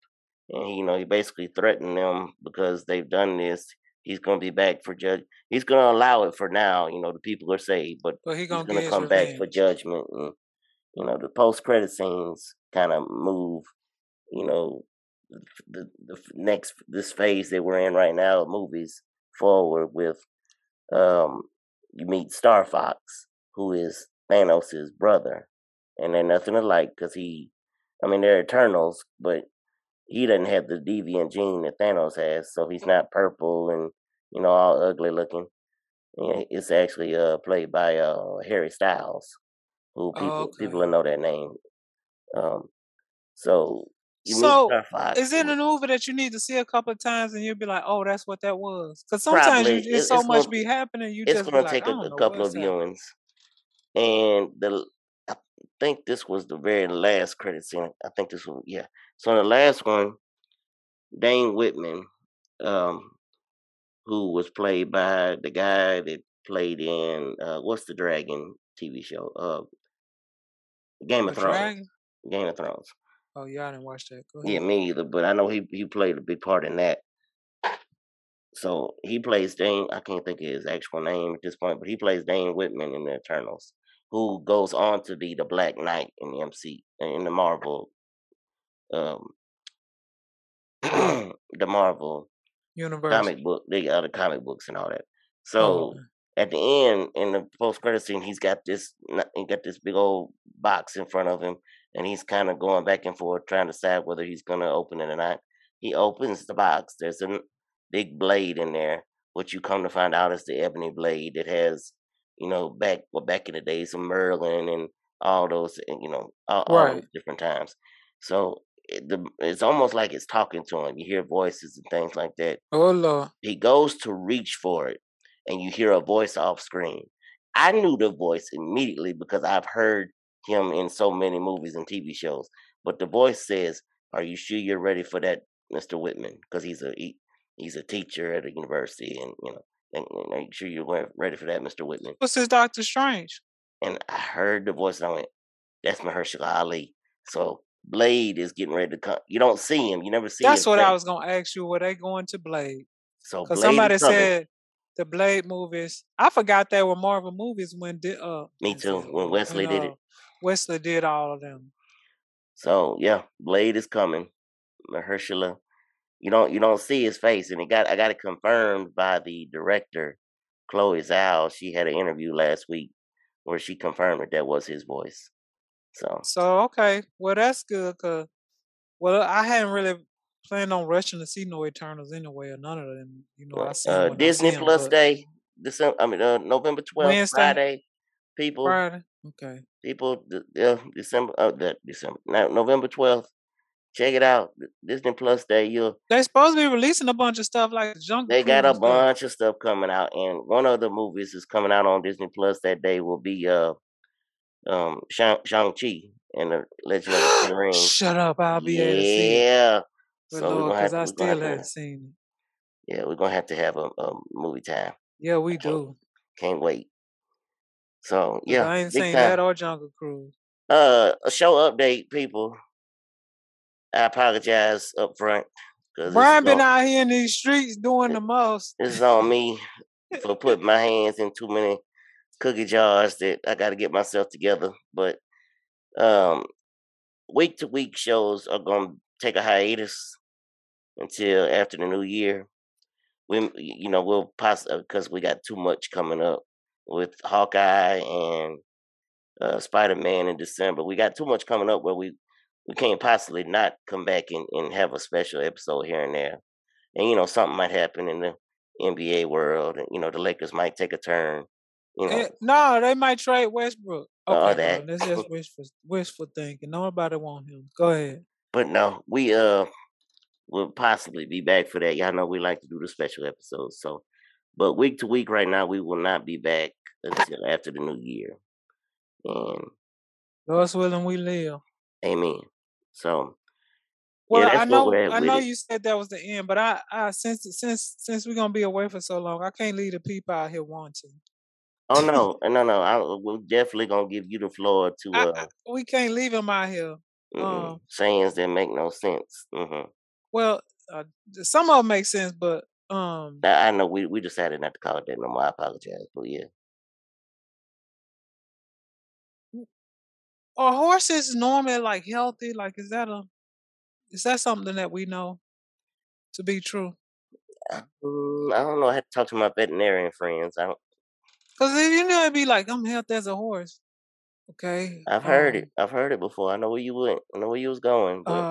Speaker 4: and he basically threatened them because they've done this. He's going to be back for judge. He's going to allow it for now. The people are saved, but
Speaker 5: But he
Speaker 4: he's
Speaker 5: gonna
Speaker 4: going
Speaker 5: get
Speaker 4: to
Speaker 5: his
Speaker 4: come back for
Speaker 5: revenge.
Speaker 4: judgment. And the post-credit scenes kind of move. You know, the next this phase that we're in right now, movies forward with. You meet Star Fox, who is Thanos' brother, and they're nothing alike because they're Eternals, but he doesn't have the deviant gene that Thanos has, so he's not purple and all ugly looking. It's actually played by Harry Styles, who
Speaker 5: Oh,
Speaker 4: people
Speaker 5: okay.
Speaker 4: know that name. Um, so you meet
Speaker 5: So,
Speaker 4: Star Fox.
Speaker 5: is it a movie that you need to see a couple of times and you'll be like, "Oh, that's what that was"? Because sometimes
Speaker 4: Probably
Speaker 5: it's so much be happening, you
Speaker 4: it's
Speaker 5: just be
Speaker 4: gonna
Speaker 5: like,
Speaker 4: take
Speaker 5: "I don't
Speaker 4: a
Speaker 5: know
Speaker 4: couple
Speaker 5: what's
Speaker 4: of
Speaker 5: happening."
Speaker 4: viewings, and I think this was the very last credit scene. I think this one, yeah. So in the last one, Dane Whitman, um, who was played by the guy that played in what's the Dragon TV show? Game of
Speaker 5: The
Speaker 4: Thrones.
Speaker 5: Dragon?
Speaker 4: Game of Thrones.
Speaker 5: Oh, yeah, I didn't watch that. Go
Speaker 4: Yeah,
Speaker 5: ahead.
Speaker 4: me either, but I know he played a big part in that. So he plays Dane. I can't think of his actual name at this point, but he plays Dane Whitman in the Eternals, who goes on to be the Black Knight in the in the Marvel, um, the Marvel
Speaker 5: Universe.
Speaker 4: comic book, the other comic books and all that.
Speaker 5: Oh,
Speaker 4: So
Speaker 5: okay.
Speaker 4: at the end, in the post credit scene, he got this big old box in front of him, and he's kind of going back and forth trying to decide whether he's gonna open it or not. He opens the box. There's a big blade in there, which you come to find out is the ebony blade that has, back in the days of Merlin and all those, and all
Speaker 5: Right.
Speaker 4: those different times. So it's almost like it's talking to him. You hear voices and things like that.
Speaker 5: Oh, Lord.
Speaker 4: He goes to reach for it, and you hear a voice off screen. I knew the voice immediately because I've heard him in so many movies and TV shows. But the voice says, "Are you sure you're ready for that, Mr. Whitman?" Because he's a teacher at a university, and are you sure you're ready for that, Mr. Whitman?
Speaker 5: What's this Doctor Strange?
Speaker 4: And I heard the voice, and I went, "That's Mahershala Ali." So Blade is getting ready to come. You don't see him. You never see his
Speaker 5: That's what I
Speaker 4: face.
Speaker 5: was gonna ask you. Were they going to Blade?
Speaker 4: So
Speaker 5: Because
Speaker 4: Blade is
Speaker 5: somebody
Speaker 4: coming.
Speaker 5: said the Blade movies. I forgot they were Marvel movies when
Speaker 4: Me too. When Wesley did it.
Speaker 5: Wesley did all of them.
Speaker 4: So yeah, Blade is coming. Mahershala. You don't see his face, and I got it confirmed by the director, Chloe Zhao. She had an interview last week where she confirmed that was his voice. So
Speaker 5: So okay, well that's good. Cause I hadn't really planned on rushing to see no Eternals anyway, or none of them. I see them when I
Speaker 4: Disney
Speaker 5: see them.
Speaker 4: Plus
Speaker 5: But
Speaker 4: Day, November 12th,
Speaker 5: Wednesday,
Speaker 4: Friday. People,
Speaker 5: Friday, okay.
Speaker 4: December, December. Now November 12th. Check it out. Disney Plus Day.
Speaker 5: They supposed to be releasing a bunch of stuff like the Jungle
Speaker 4: They got
Speaker 5: Cruise
Speaker 4: a
Speaker 5: and stuff.
Speaker 4: bunch of stuff coming out, and one of the movies is coming out on Disney Plus that day will be Shang-Chi and the Legend of the Ten Rings.
Speaker 5: Shut up! I'll be able to see it.
Speaker 4: Yeah.
Speaker 5: But
Speaker 4: So
Speaker 5: Lord, because I
Speaker 4: we're gonna
Speaker 5: still
Speaker 4: have
Speaker 5: hadn't
Speaker 4: to
Speaker 5: seen it.
Speaker 4: yeah, we're gonna have to have a movie time.
Speaker 5: Yeah,
Speaker 4: I
Speaker 5: we do.
Speaker 4: can't wait. So
Speaker 5: Because
Speaker 4: yeah,
Speaker 5: I ain't
Speaker 4: big
Speaker 5: seen that
Speaker 4: time.
Speaker 5: or Jungle Cruise.
Speaker 4: A show update, people. I apologize up front because
Speaker 5: Brian been out here in these streets doing the most.
Speaker 4: this is on me for putting my hands in too many cookie jars that I got to get myself together. But week to week shows are gonna take a hiatus until after the new year. We'll possibly because we got too much coming up with Hawkeye and Spider Man in December. We got too much coming up where we can't possibly not come back and have a special episode here and there. And something might happen in the NBA world, and the Lakers might take a turn.
Speaker 5: No, they might trade Westbrook.
Speaker 4: Or
Speaker 5: Okay, bro.
Speaker 4: that.
Speaker 5: That's just wishful thinking. Nobody want him. Go ahead.
Speaker 4: But no, we will possibly be back for that. Y'all know we like to do the special episodes. So, but week to week right now, we will not be back until after the new year. And
Speaker 5: Lord's willing, we live.
Speaker 4: amen. So,
Speaker 5: Well,
Speaker 4: yeah, that's what we're at
Speaker 5: I
Speaker 4: with
Speaker 5: know
Speaker 4: it.
Speaker 5: you said that was the end, but I since we're gonna be away for so long, I can't leave the people out here wanting.
Speaker 4: Oh no, no. We're definitely gonna give you the floor to
Speaker 5: We can't leave him out here.
Speaker 4: sayings that make no sense.
Speaker 5: Well, some of them make sense, but
Speaker 4: I know we decided not to call it that no more. I apologize, but yeah.
Speaker 5: are horses normally like healthy? Like, is that something that we know to be true?
Speaker 4: I don't know. I had to talk to my veterinarian friends.
Speaker 5: Because if you know, it'd be like, I'm healthy as a horse. Okay.
Speaker 4: I've heard it. I've heard it before. I know where you went. I know where you was going, but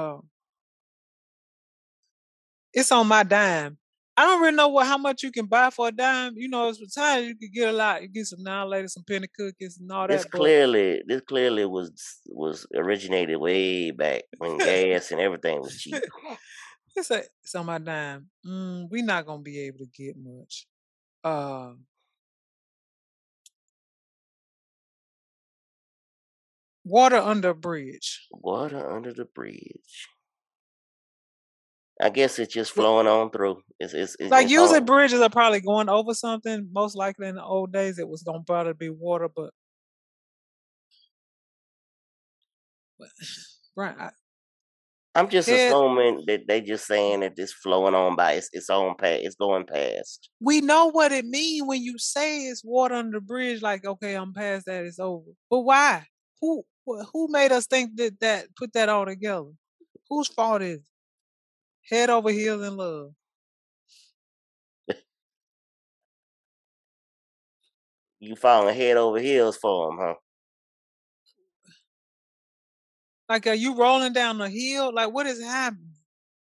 Speaker 5: It's on my dime. I don't really know how much you can buy for a dime. You know, it's for time you could get a lot. You get some now later, some penny cookies and all
Speaker 4: this
Speaker 5: that. But
Speaker 4: clearly was originated way back when gas and everything was cheap.
Speaker 5: it's on my dime. We not gonna be able to get much. Water under a bridge.
Speaker 4: Water under the bridge. I guess it's just
Speaker 5: Wh-
Speaker 4: flowing on through. It's
Speaker 5: Like usually
Speaker 4: on.
Speaker 5: bridges are probably going over something. Most likely in the old days it was gonna probably be water, but Brian,
Speaker 4: I'm just
Speaker 5: head.
Speaker 4: assuming that they just saying that it's flowing on by. It's on past. It's going past.
Speaker 5: We know what it means when you say it's water under the bridge. Like, okay, I'm past that. It's over. But why? Who made us think that put that all together? Whose fault is it? Head over heels in love?
Speaker 4: You falling head over heels for them, huh?
Speaker 5: Like, are you rolling down the hill? Like, what is happening?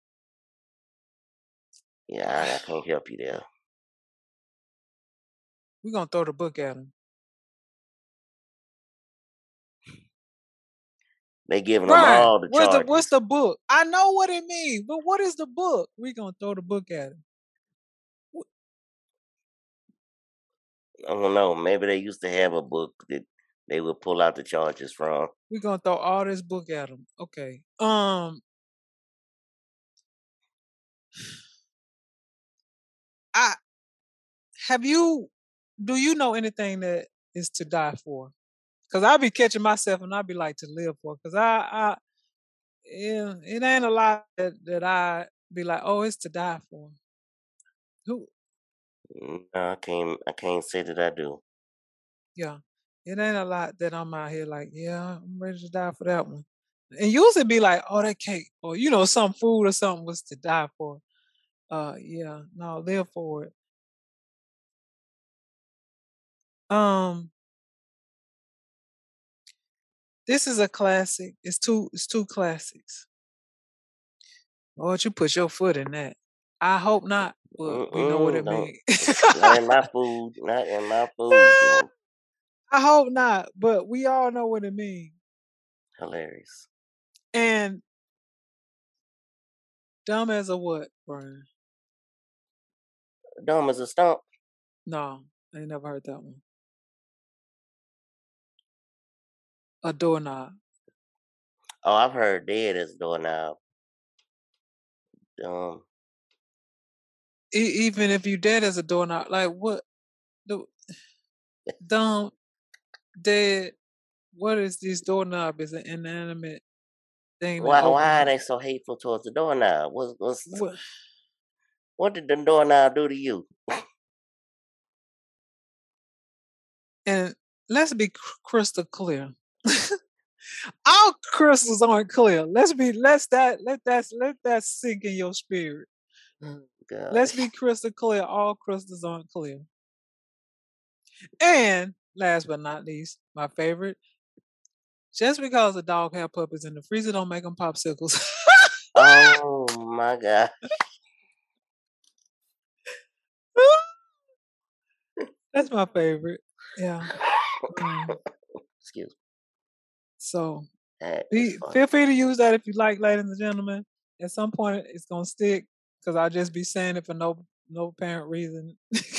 Speaker 4: Yeah, I can't help you there.
Speaker 5: We're gonna throw the book at him.
Speaker 4: They giving them
Speaker 5: Brian,
Speaker 4: all the charges.
Speaker 5: what's the book? I know what it means, but what is the book? We're gonna throw the book at him.
Speaker 4: I don't know. Maybe they used to have a book that they would pull out the charges from.
Speaker 5: We're gonna throw all this book at him. Okay. Do you know anything that is to die for? Because I'll be catching myself and I'll be like to live for. Because it ain't a lot that I be like, oh, it's to die for. Who?
Speaker 4: No, I can't say that I do.
Speaker 5: Yeah, it ain't a lot that I'm out here like, yeah, I'm ready to die for that one. And usually be like, oh, that cake, or some food or something was to die for. Yeah, no, live for it. This is a classic. It's two classics. Lord, you put your foot in that. I hope not, but we know what it means.
Speaker 4: Not in my food. Not in my food.
Speaker 5: I hope not, but we all know what it means.
Speaker 4: Hilarious.
Speaker 5: And dumb as a what, Brian?
Speaker 4: Dumb as a stump.
Speaker 5: No, I ain't never heard that one. A doorknob.
Speaker 4: Oh, I've heard dead as a doorknob. Dumb.
Speaker 5: Even if you dead as a doorknob, like what? The dumb, dead. What is this doorknob? Is an inanimate thing.
Speaker 4: Why are they so hateful towards the doorknob? What did the doorknob do to you?
Speaker 5: And let's be crystal clear. All crystals aren't clear. Let that sink in your spirit.
Speaker 4: God.
Speaker 5: Let's be crystal clear. All crystals aren't clear. And last but not least, my favorite. Just because a dog have puppies in the freezer don't make them popsicles.
Speaker 4: Oh my God.
Speaker 5: That's my favorite. Yeah.
Speaker 4: Excuse me.
Speaker 5: So
Speaker 4: Feel
Speaker 5: feel free to use that if you like, ladies and gentlemen. At some point, it's gonna stick because I'll just be saying it for no apparent reason.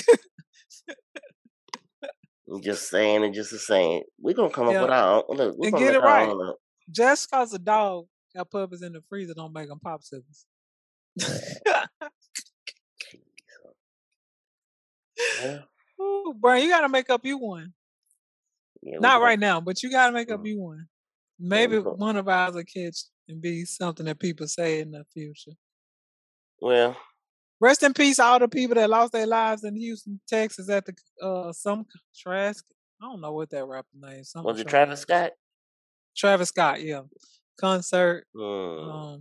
Speaker 4: I'm just saying it, just to saying. We're gonna come up with our own. Look, we're
Speaker 5: and
Speaker 4: gonna
Speaker 5: get
Speaker 4: make
Speaker 5: it
Speaker 4: our
Speaker 5: right.
Speaker 4: own up.
Speaker 5: Just because a dog got puppies in the freezer don't make them popsicles.
Speaker 4: Yeah.
Speaker 5: Ooh, Brian, you gotta make up you one.
Speaker 4: Yeah,
Speaker 5: Not right now, but you gotta make up you one. Maybe
Speaker 4: Yeah,
Speaker 5: one of ours will catch and be something that people say in the future.
Speaker 4: Well,
Speaker 5: Rest in peace, all the people that lost their lives in Houston, Texas, at the some Trash. I don't know what that rapper name. Some
Speaker 4: was it Travis
Speaker 5: Trash.
Speaker 4: Scott?
Speaker 5: Travis Scott, yeah. Concert.
Speaker 4: Hmm.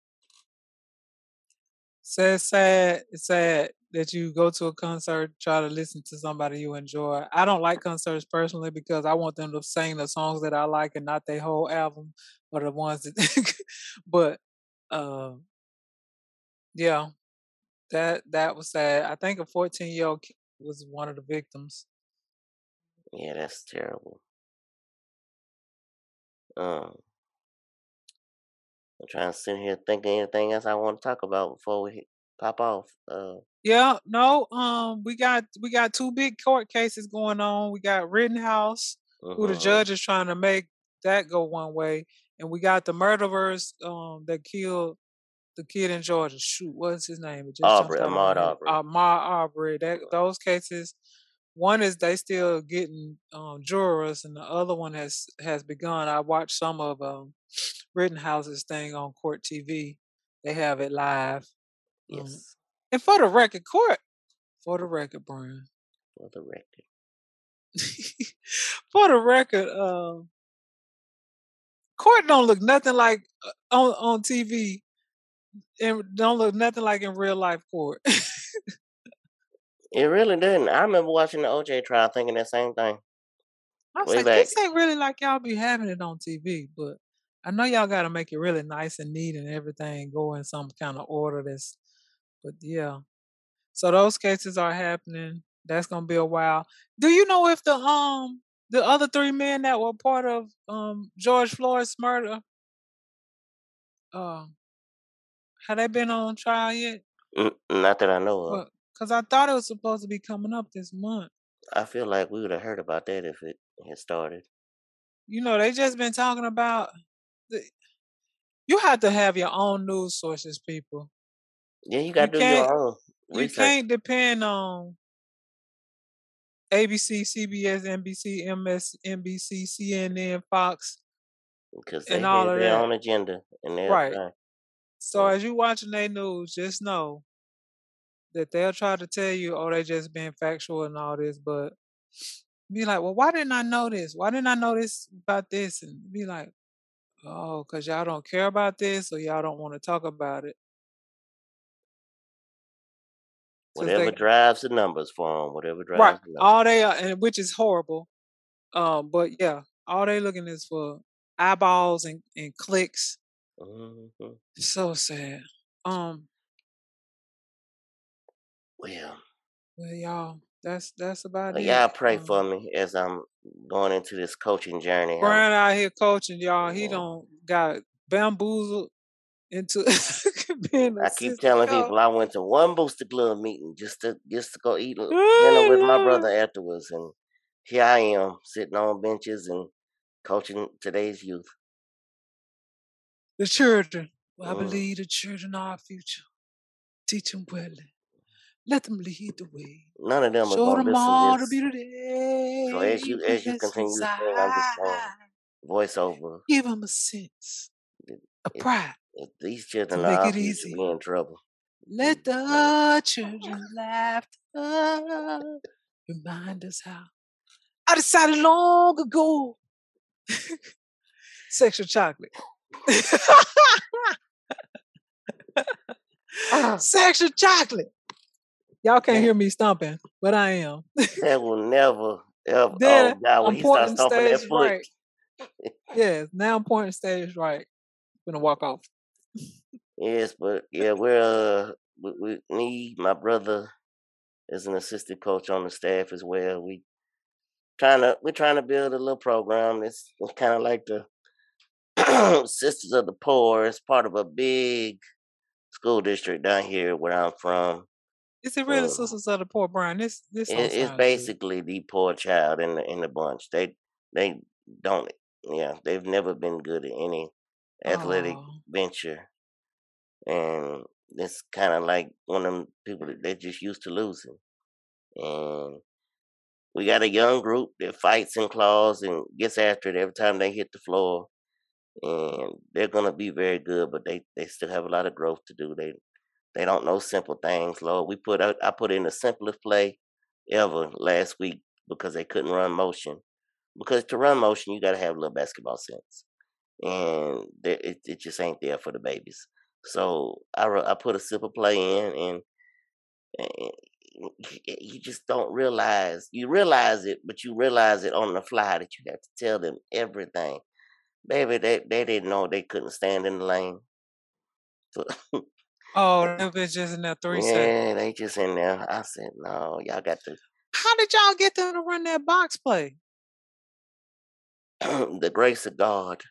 Speaker 5: Sad. It's sad that you go to a concert, try to listen to somebody you enjoy. I don't like concerts personally because I want them to sing the songs that I like and not their whole album or the ones that. But uh, yeah, that was sad. I think a 14-year-old kid was one of the victims.
Speaker 4: Yeah, that's terrible. Um, I'm trying to sit here thinking anything else I want to talk about before we pop off.
Speaker 5: Yeah, no, we got two big court cases going on. We got Rittenhouse, who the
Speaker 4: Mm-hmm.
Speaker 5: judge is trying to make that go one way, and we got the murderers that killed the kid in Georgia. Shoot, what's his name? It just jumped
Speaker 4: Aubrey,
Speaker 5: out of my
Speaker 4: Ahmaud
Speaker 5: head.
Speaker 4: Aubrey.
Speaker 5: Ahmaud Arbery. Those cases, one is they still getting jurors, and the other one has begun. I watched some of Rittenhouse's thing on Court TV. They have it live.
Speaker 4: Yes,
Speaker 5: And for the record, Brian.
Speaker 4: for the record.
Speaker 5: For the record, Court don't look nothing like on TV, and don't look nothing like in real life Court.
Speaker 4: It really didn't. I remember watching the OJ trial thinking that same thing.
Speaker 5: I was
Speaker 4: Way
Speaker 5: like,
Speaker 4: back.
Speaker 5: this ain't really like y'all be having it on TV, but I know y'all got to make it really nice and neat and everything go in some kind of order. But yeah. So those cases are happening. That's gonna be a while. Do you know if the other three men that were part of George Floyd's murder have they been on trial yet?
Speaker 4: Not that I know of.
Speaker 5: Because I thought it was supposed to be coming up this month.
Speaker 4: I feel like we would have heard about that if it had started.
Speaker 5: You know, they just been talking about. You have to have your own news sources, people.
Speaker 4: Yeah, you got to do your own research.
Speaker 5: You can't depend on ABC, CBS, NBC, MSNBC, CNN, Fox,
Speaker 4: because they
Speaker 5: and
Speaker 4: have
Speaker 5: all of
Speaker 4: their
Speaker 5: that.
Speaker 4: own agenda and their
Speaker 5: Right.
Speaker 4: time.
Speaker 5: So as you watching their news, just know that they'll try to tell you, oh, they just being factual and all this, but be like, well, why didn't I know this? Why didn't I know this about this? And be like, oh, because y'all don't care about this or y'all don't want to talk about it.
Speaker 4: Whatever drives the numbers for them, whatever drives
Speaker 5: right.
Speaker 4: the numbers.
Speaker 5: All they are, and which is horrible. But yeah, all they looking is for eyeballs and clicks.
Speaker 4: Mm-hmm.
Speaker 5: So sad.
Speaker 4: Well,
Speaker 5: y'all, that's about it.
Speaker 4: Y'all pray for me as I'm going into this coaching journey.
Speaker 5: Brian out here coaching, y'all. He don't got bamboozled into being
Speaker 4: I keep telling people I went to one Booster Club meeting just to go eat dinner with my brother afterwards, and here I am sitting on benches and coaching today's youth.
Speaker 5: The children. Well, I believe the children are our future. Teach them well. Let them lead the way.
Speaker 4: None of them
Speaker 5: Show
Speaker 4: are going
Speaker 5: them
Speaker 4: to
Speaker 5: all
Speaker 4: listen
Speaker 5: to be
Speaker 4: to
Speaker 5: the
Speaker 4: this.
Speaker 5: day.
Speaker 4: So as you continue to sing, I'm just saying voiceover.
Speaker 5: Give them a sense, a pride.
Speaker 4: If these children are our future, we in trouble.
Speaker 5: Let the children's laughter remind us how I decided long ago. Sexual chocolate. Sexual chocolate. Y'all can't hear me stomping, but I am.
Speaker 4: That will never, ever. Oh God, when he starts stomping that foot.
Speaker 5: Right. Yes, now I'm pointing stage right. I'm gonna walk off.
Speaker 4: Yes, but yeah, we need my brother as an assistant coach on the staff as well. We're trying to build a little program. It's kind of like the Sisters of the Poor. It's part of a big school district down here where I'm from.
Speaker 5: Is it really Sisters of the Poor, Brian? This
Speaker 4: it's basically the poor child in the bunch. They don't. Yeah, they've never been good at any athletic venture, and it's kind of like one of them people that they're just used to losing. And we got a young group that fights and claws and gets after it every time they hit the floor. And they're gonna be very good, but they still have a lot of growth to do. They don't know simple things, Lord. I put in the simplest play ever last week because they couldn't run motion. Because to run motion, you got to have a little basketball sense. And it just ain't there for the babies. So I put a simple play in, and you just don't realize. You realize it, but you realize it on the fly that you have to tell them everything. Baby, they didn't know they couldn't stand in the lane. So,
Speaker 5: Oh, them bitches in there 3 seconds.
Speaker 4: yeah, they just in there. I said, no, y'all got to.
Speaker 5: How did y'all get them to run that box play?
Speaker 4: The grace of God.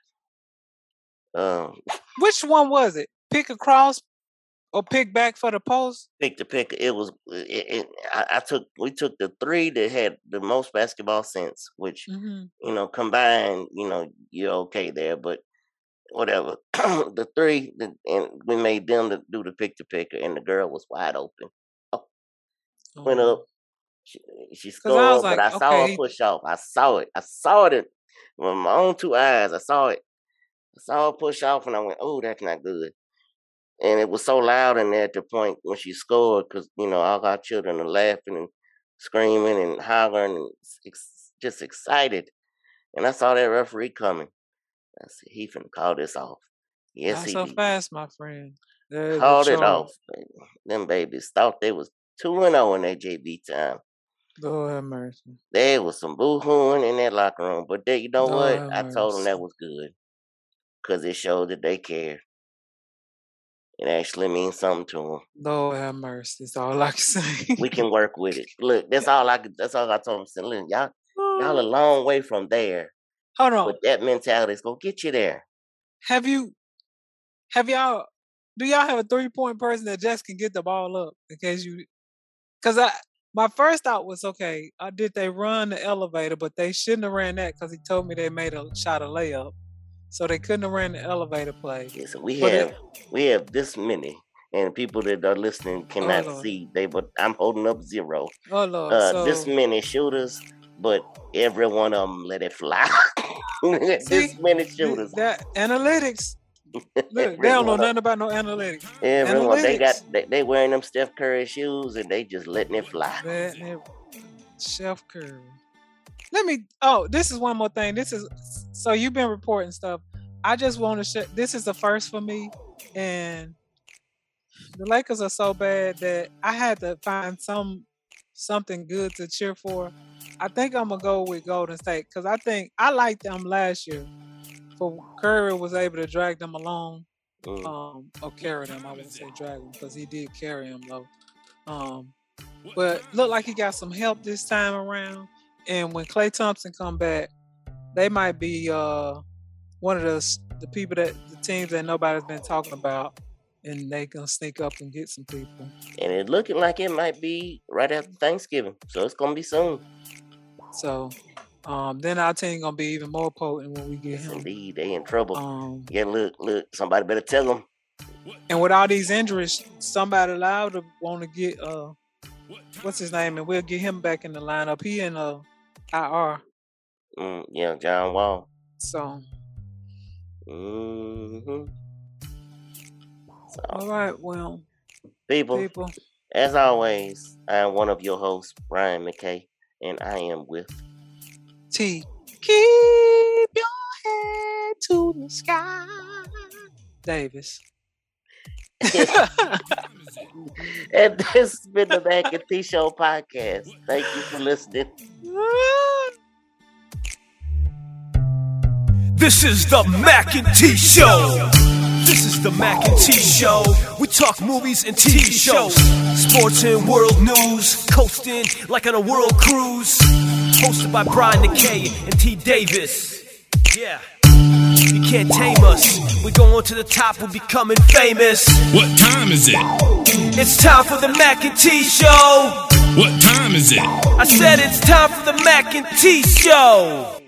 Speaker 5: Which one was it? Pick across or pick back for the post?
Speaker 4: Pick. It was. We took the 3 that had the most basketball sense, which combined, you're okay there, but whatever. The 3, and we made them to do the picker, and the girl was wide open. Went up. She scored, but I saw her push off. I saw it with my own 2 eyes. I saw it. I saw her push off, and I went, "Oh, that's not good." And it was so loud in there at the point when she scored, because all our children are laughing and screaming and hollering and just excited. And I saw that referee coming. I said, "He finna call this off." Yes,
Speaker 5: Not
Speaker 4: he
Speaker 5: so
Speaker 4: did.
Speaker 5: fast, my friend.
Speaker 4: Called it off. Baby. Them babies thought they was 2-0 in their JV time.
Speaker 5: Lord have mercy.
Speaker 4: There was some boo-hooing in that locker room, but you know
Speaker 5: Lord
Speaker 4: what?
Speaker 5: have
Speaker 4: I told them
Speaker 5: mercy.
Speaker 4: that was good, because it showed that they cared. It actually means something to them.
Speaker 5: Lord have mercy. That's all I can say.
Speaker 4: We can work with it. Look, that's all I told them. I said, "Look, y'all a long way from there,
Speaker 5: Hold on.
Speaker 4: but that mentality is gonna get you there."
Speaker 5: Do y'all have a 3-point person that just can get the ball up in case because my first thought was, okay, did they run the elevator, but they shouldn't have ran that because he told me they made a shot a layup. So they couldn't have ran the elevator play.
Speaker 4: Yeah, so we have this many, and people that are listening cannot see. But I'm holding up 0.
Speaker 5: Oh Lord!
Speaker 4: This many shooters, but every one of them let it fly. This many shooters.
Speaker 5: That analytics. Look, they don't know nothing about no analytics.
Speaker 4: Everyone they wearing them Steph Curry shoes, and they just letting it fly.
Speaker 5: Chef Curry. This is one more thing. So you've been reporting stuff. I just want to share. This is the first for me, and the Lakers are so bad that I had to find something good to cheer for. I think I'm gonna go with Golden State because I think I liked them last year. For Curry was able to drag them along, or carry them. I wouldn't say drag them because he did carry them though. But looked like he got some help this time around. And when Klay Thompson come back, they might be one of the teams that nobody's been talking about, and they gonna sneak up and get some people.
Speaker 4: And it's looking like it might be right after Thanksgiving, so it's gonna be soon.
Speaker 5: So then our team gonna be even more potent when we get him.
Speaker 4: Indeed, they in trouble. Yeah, look, somebody better tell them.
Speaker 5: And with all these injuries, somebody allowed to want to get what's his name, and we'll get him back in the lineup. He in IR.
Speaker 4: Yeah, John Wall.
Speaker 5: So.
Speaker 4: So.
Speaker 5: All right, well,
Speaker 4: people, as always, I am one of your hosts, Brian McKay, and I am with
Speaker 5: T. Keep your head to the sky, Davis.
Speaker 4: And this has been the Mac and T Show podcast. Thank you for listening.
Speaker 3: This is the Mac and T Show. This is the Mac and T Show. We talk movies and TV shows, sports and world news, coasting like on a world cruise. Hosted by Brian McKay and T. Davis. Yeah. You can't tame us. We're going to the top, we're becoming famous.
Speaker 2: What time is it?
Speaker 3: It's time for the Mac and T Show.
Speaker 2: What time is it?
Speaker 3: I said it's time for the Mac and T Show.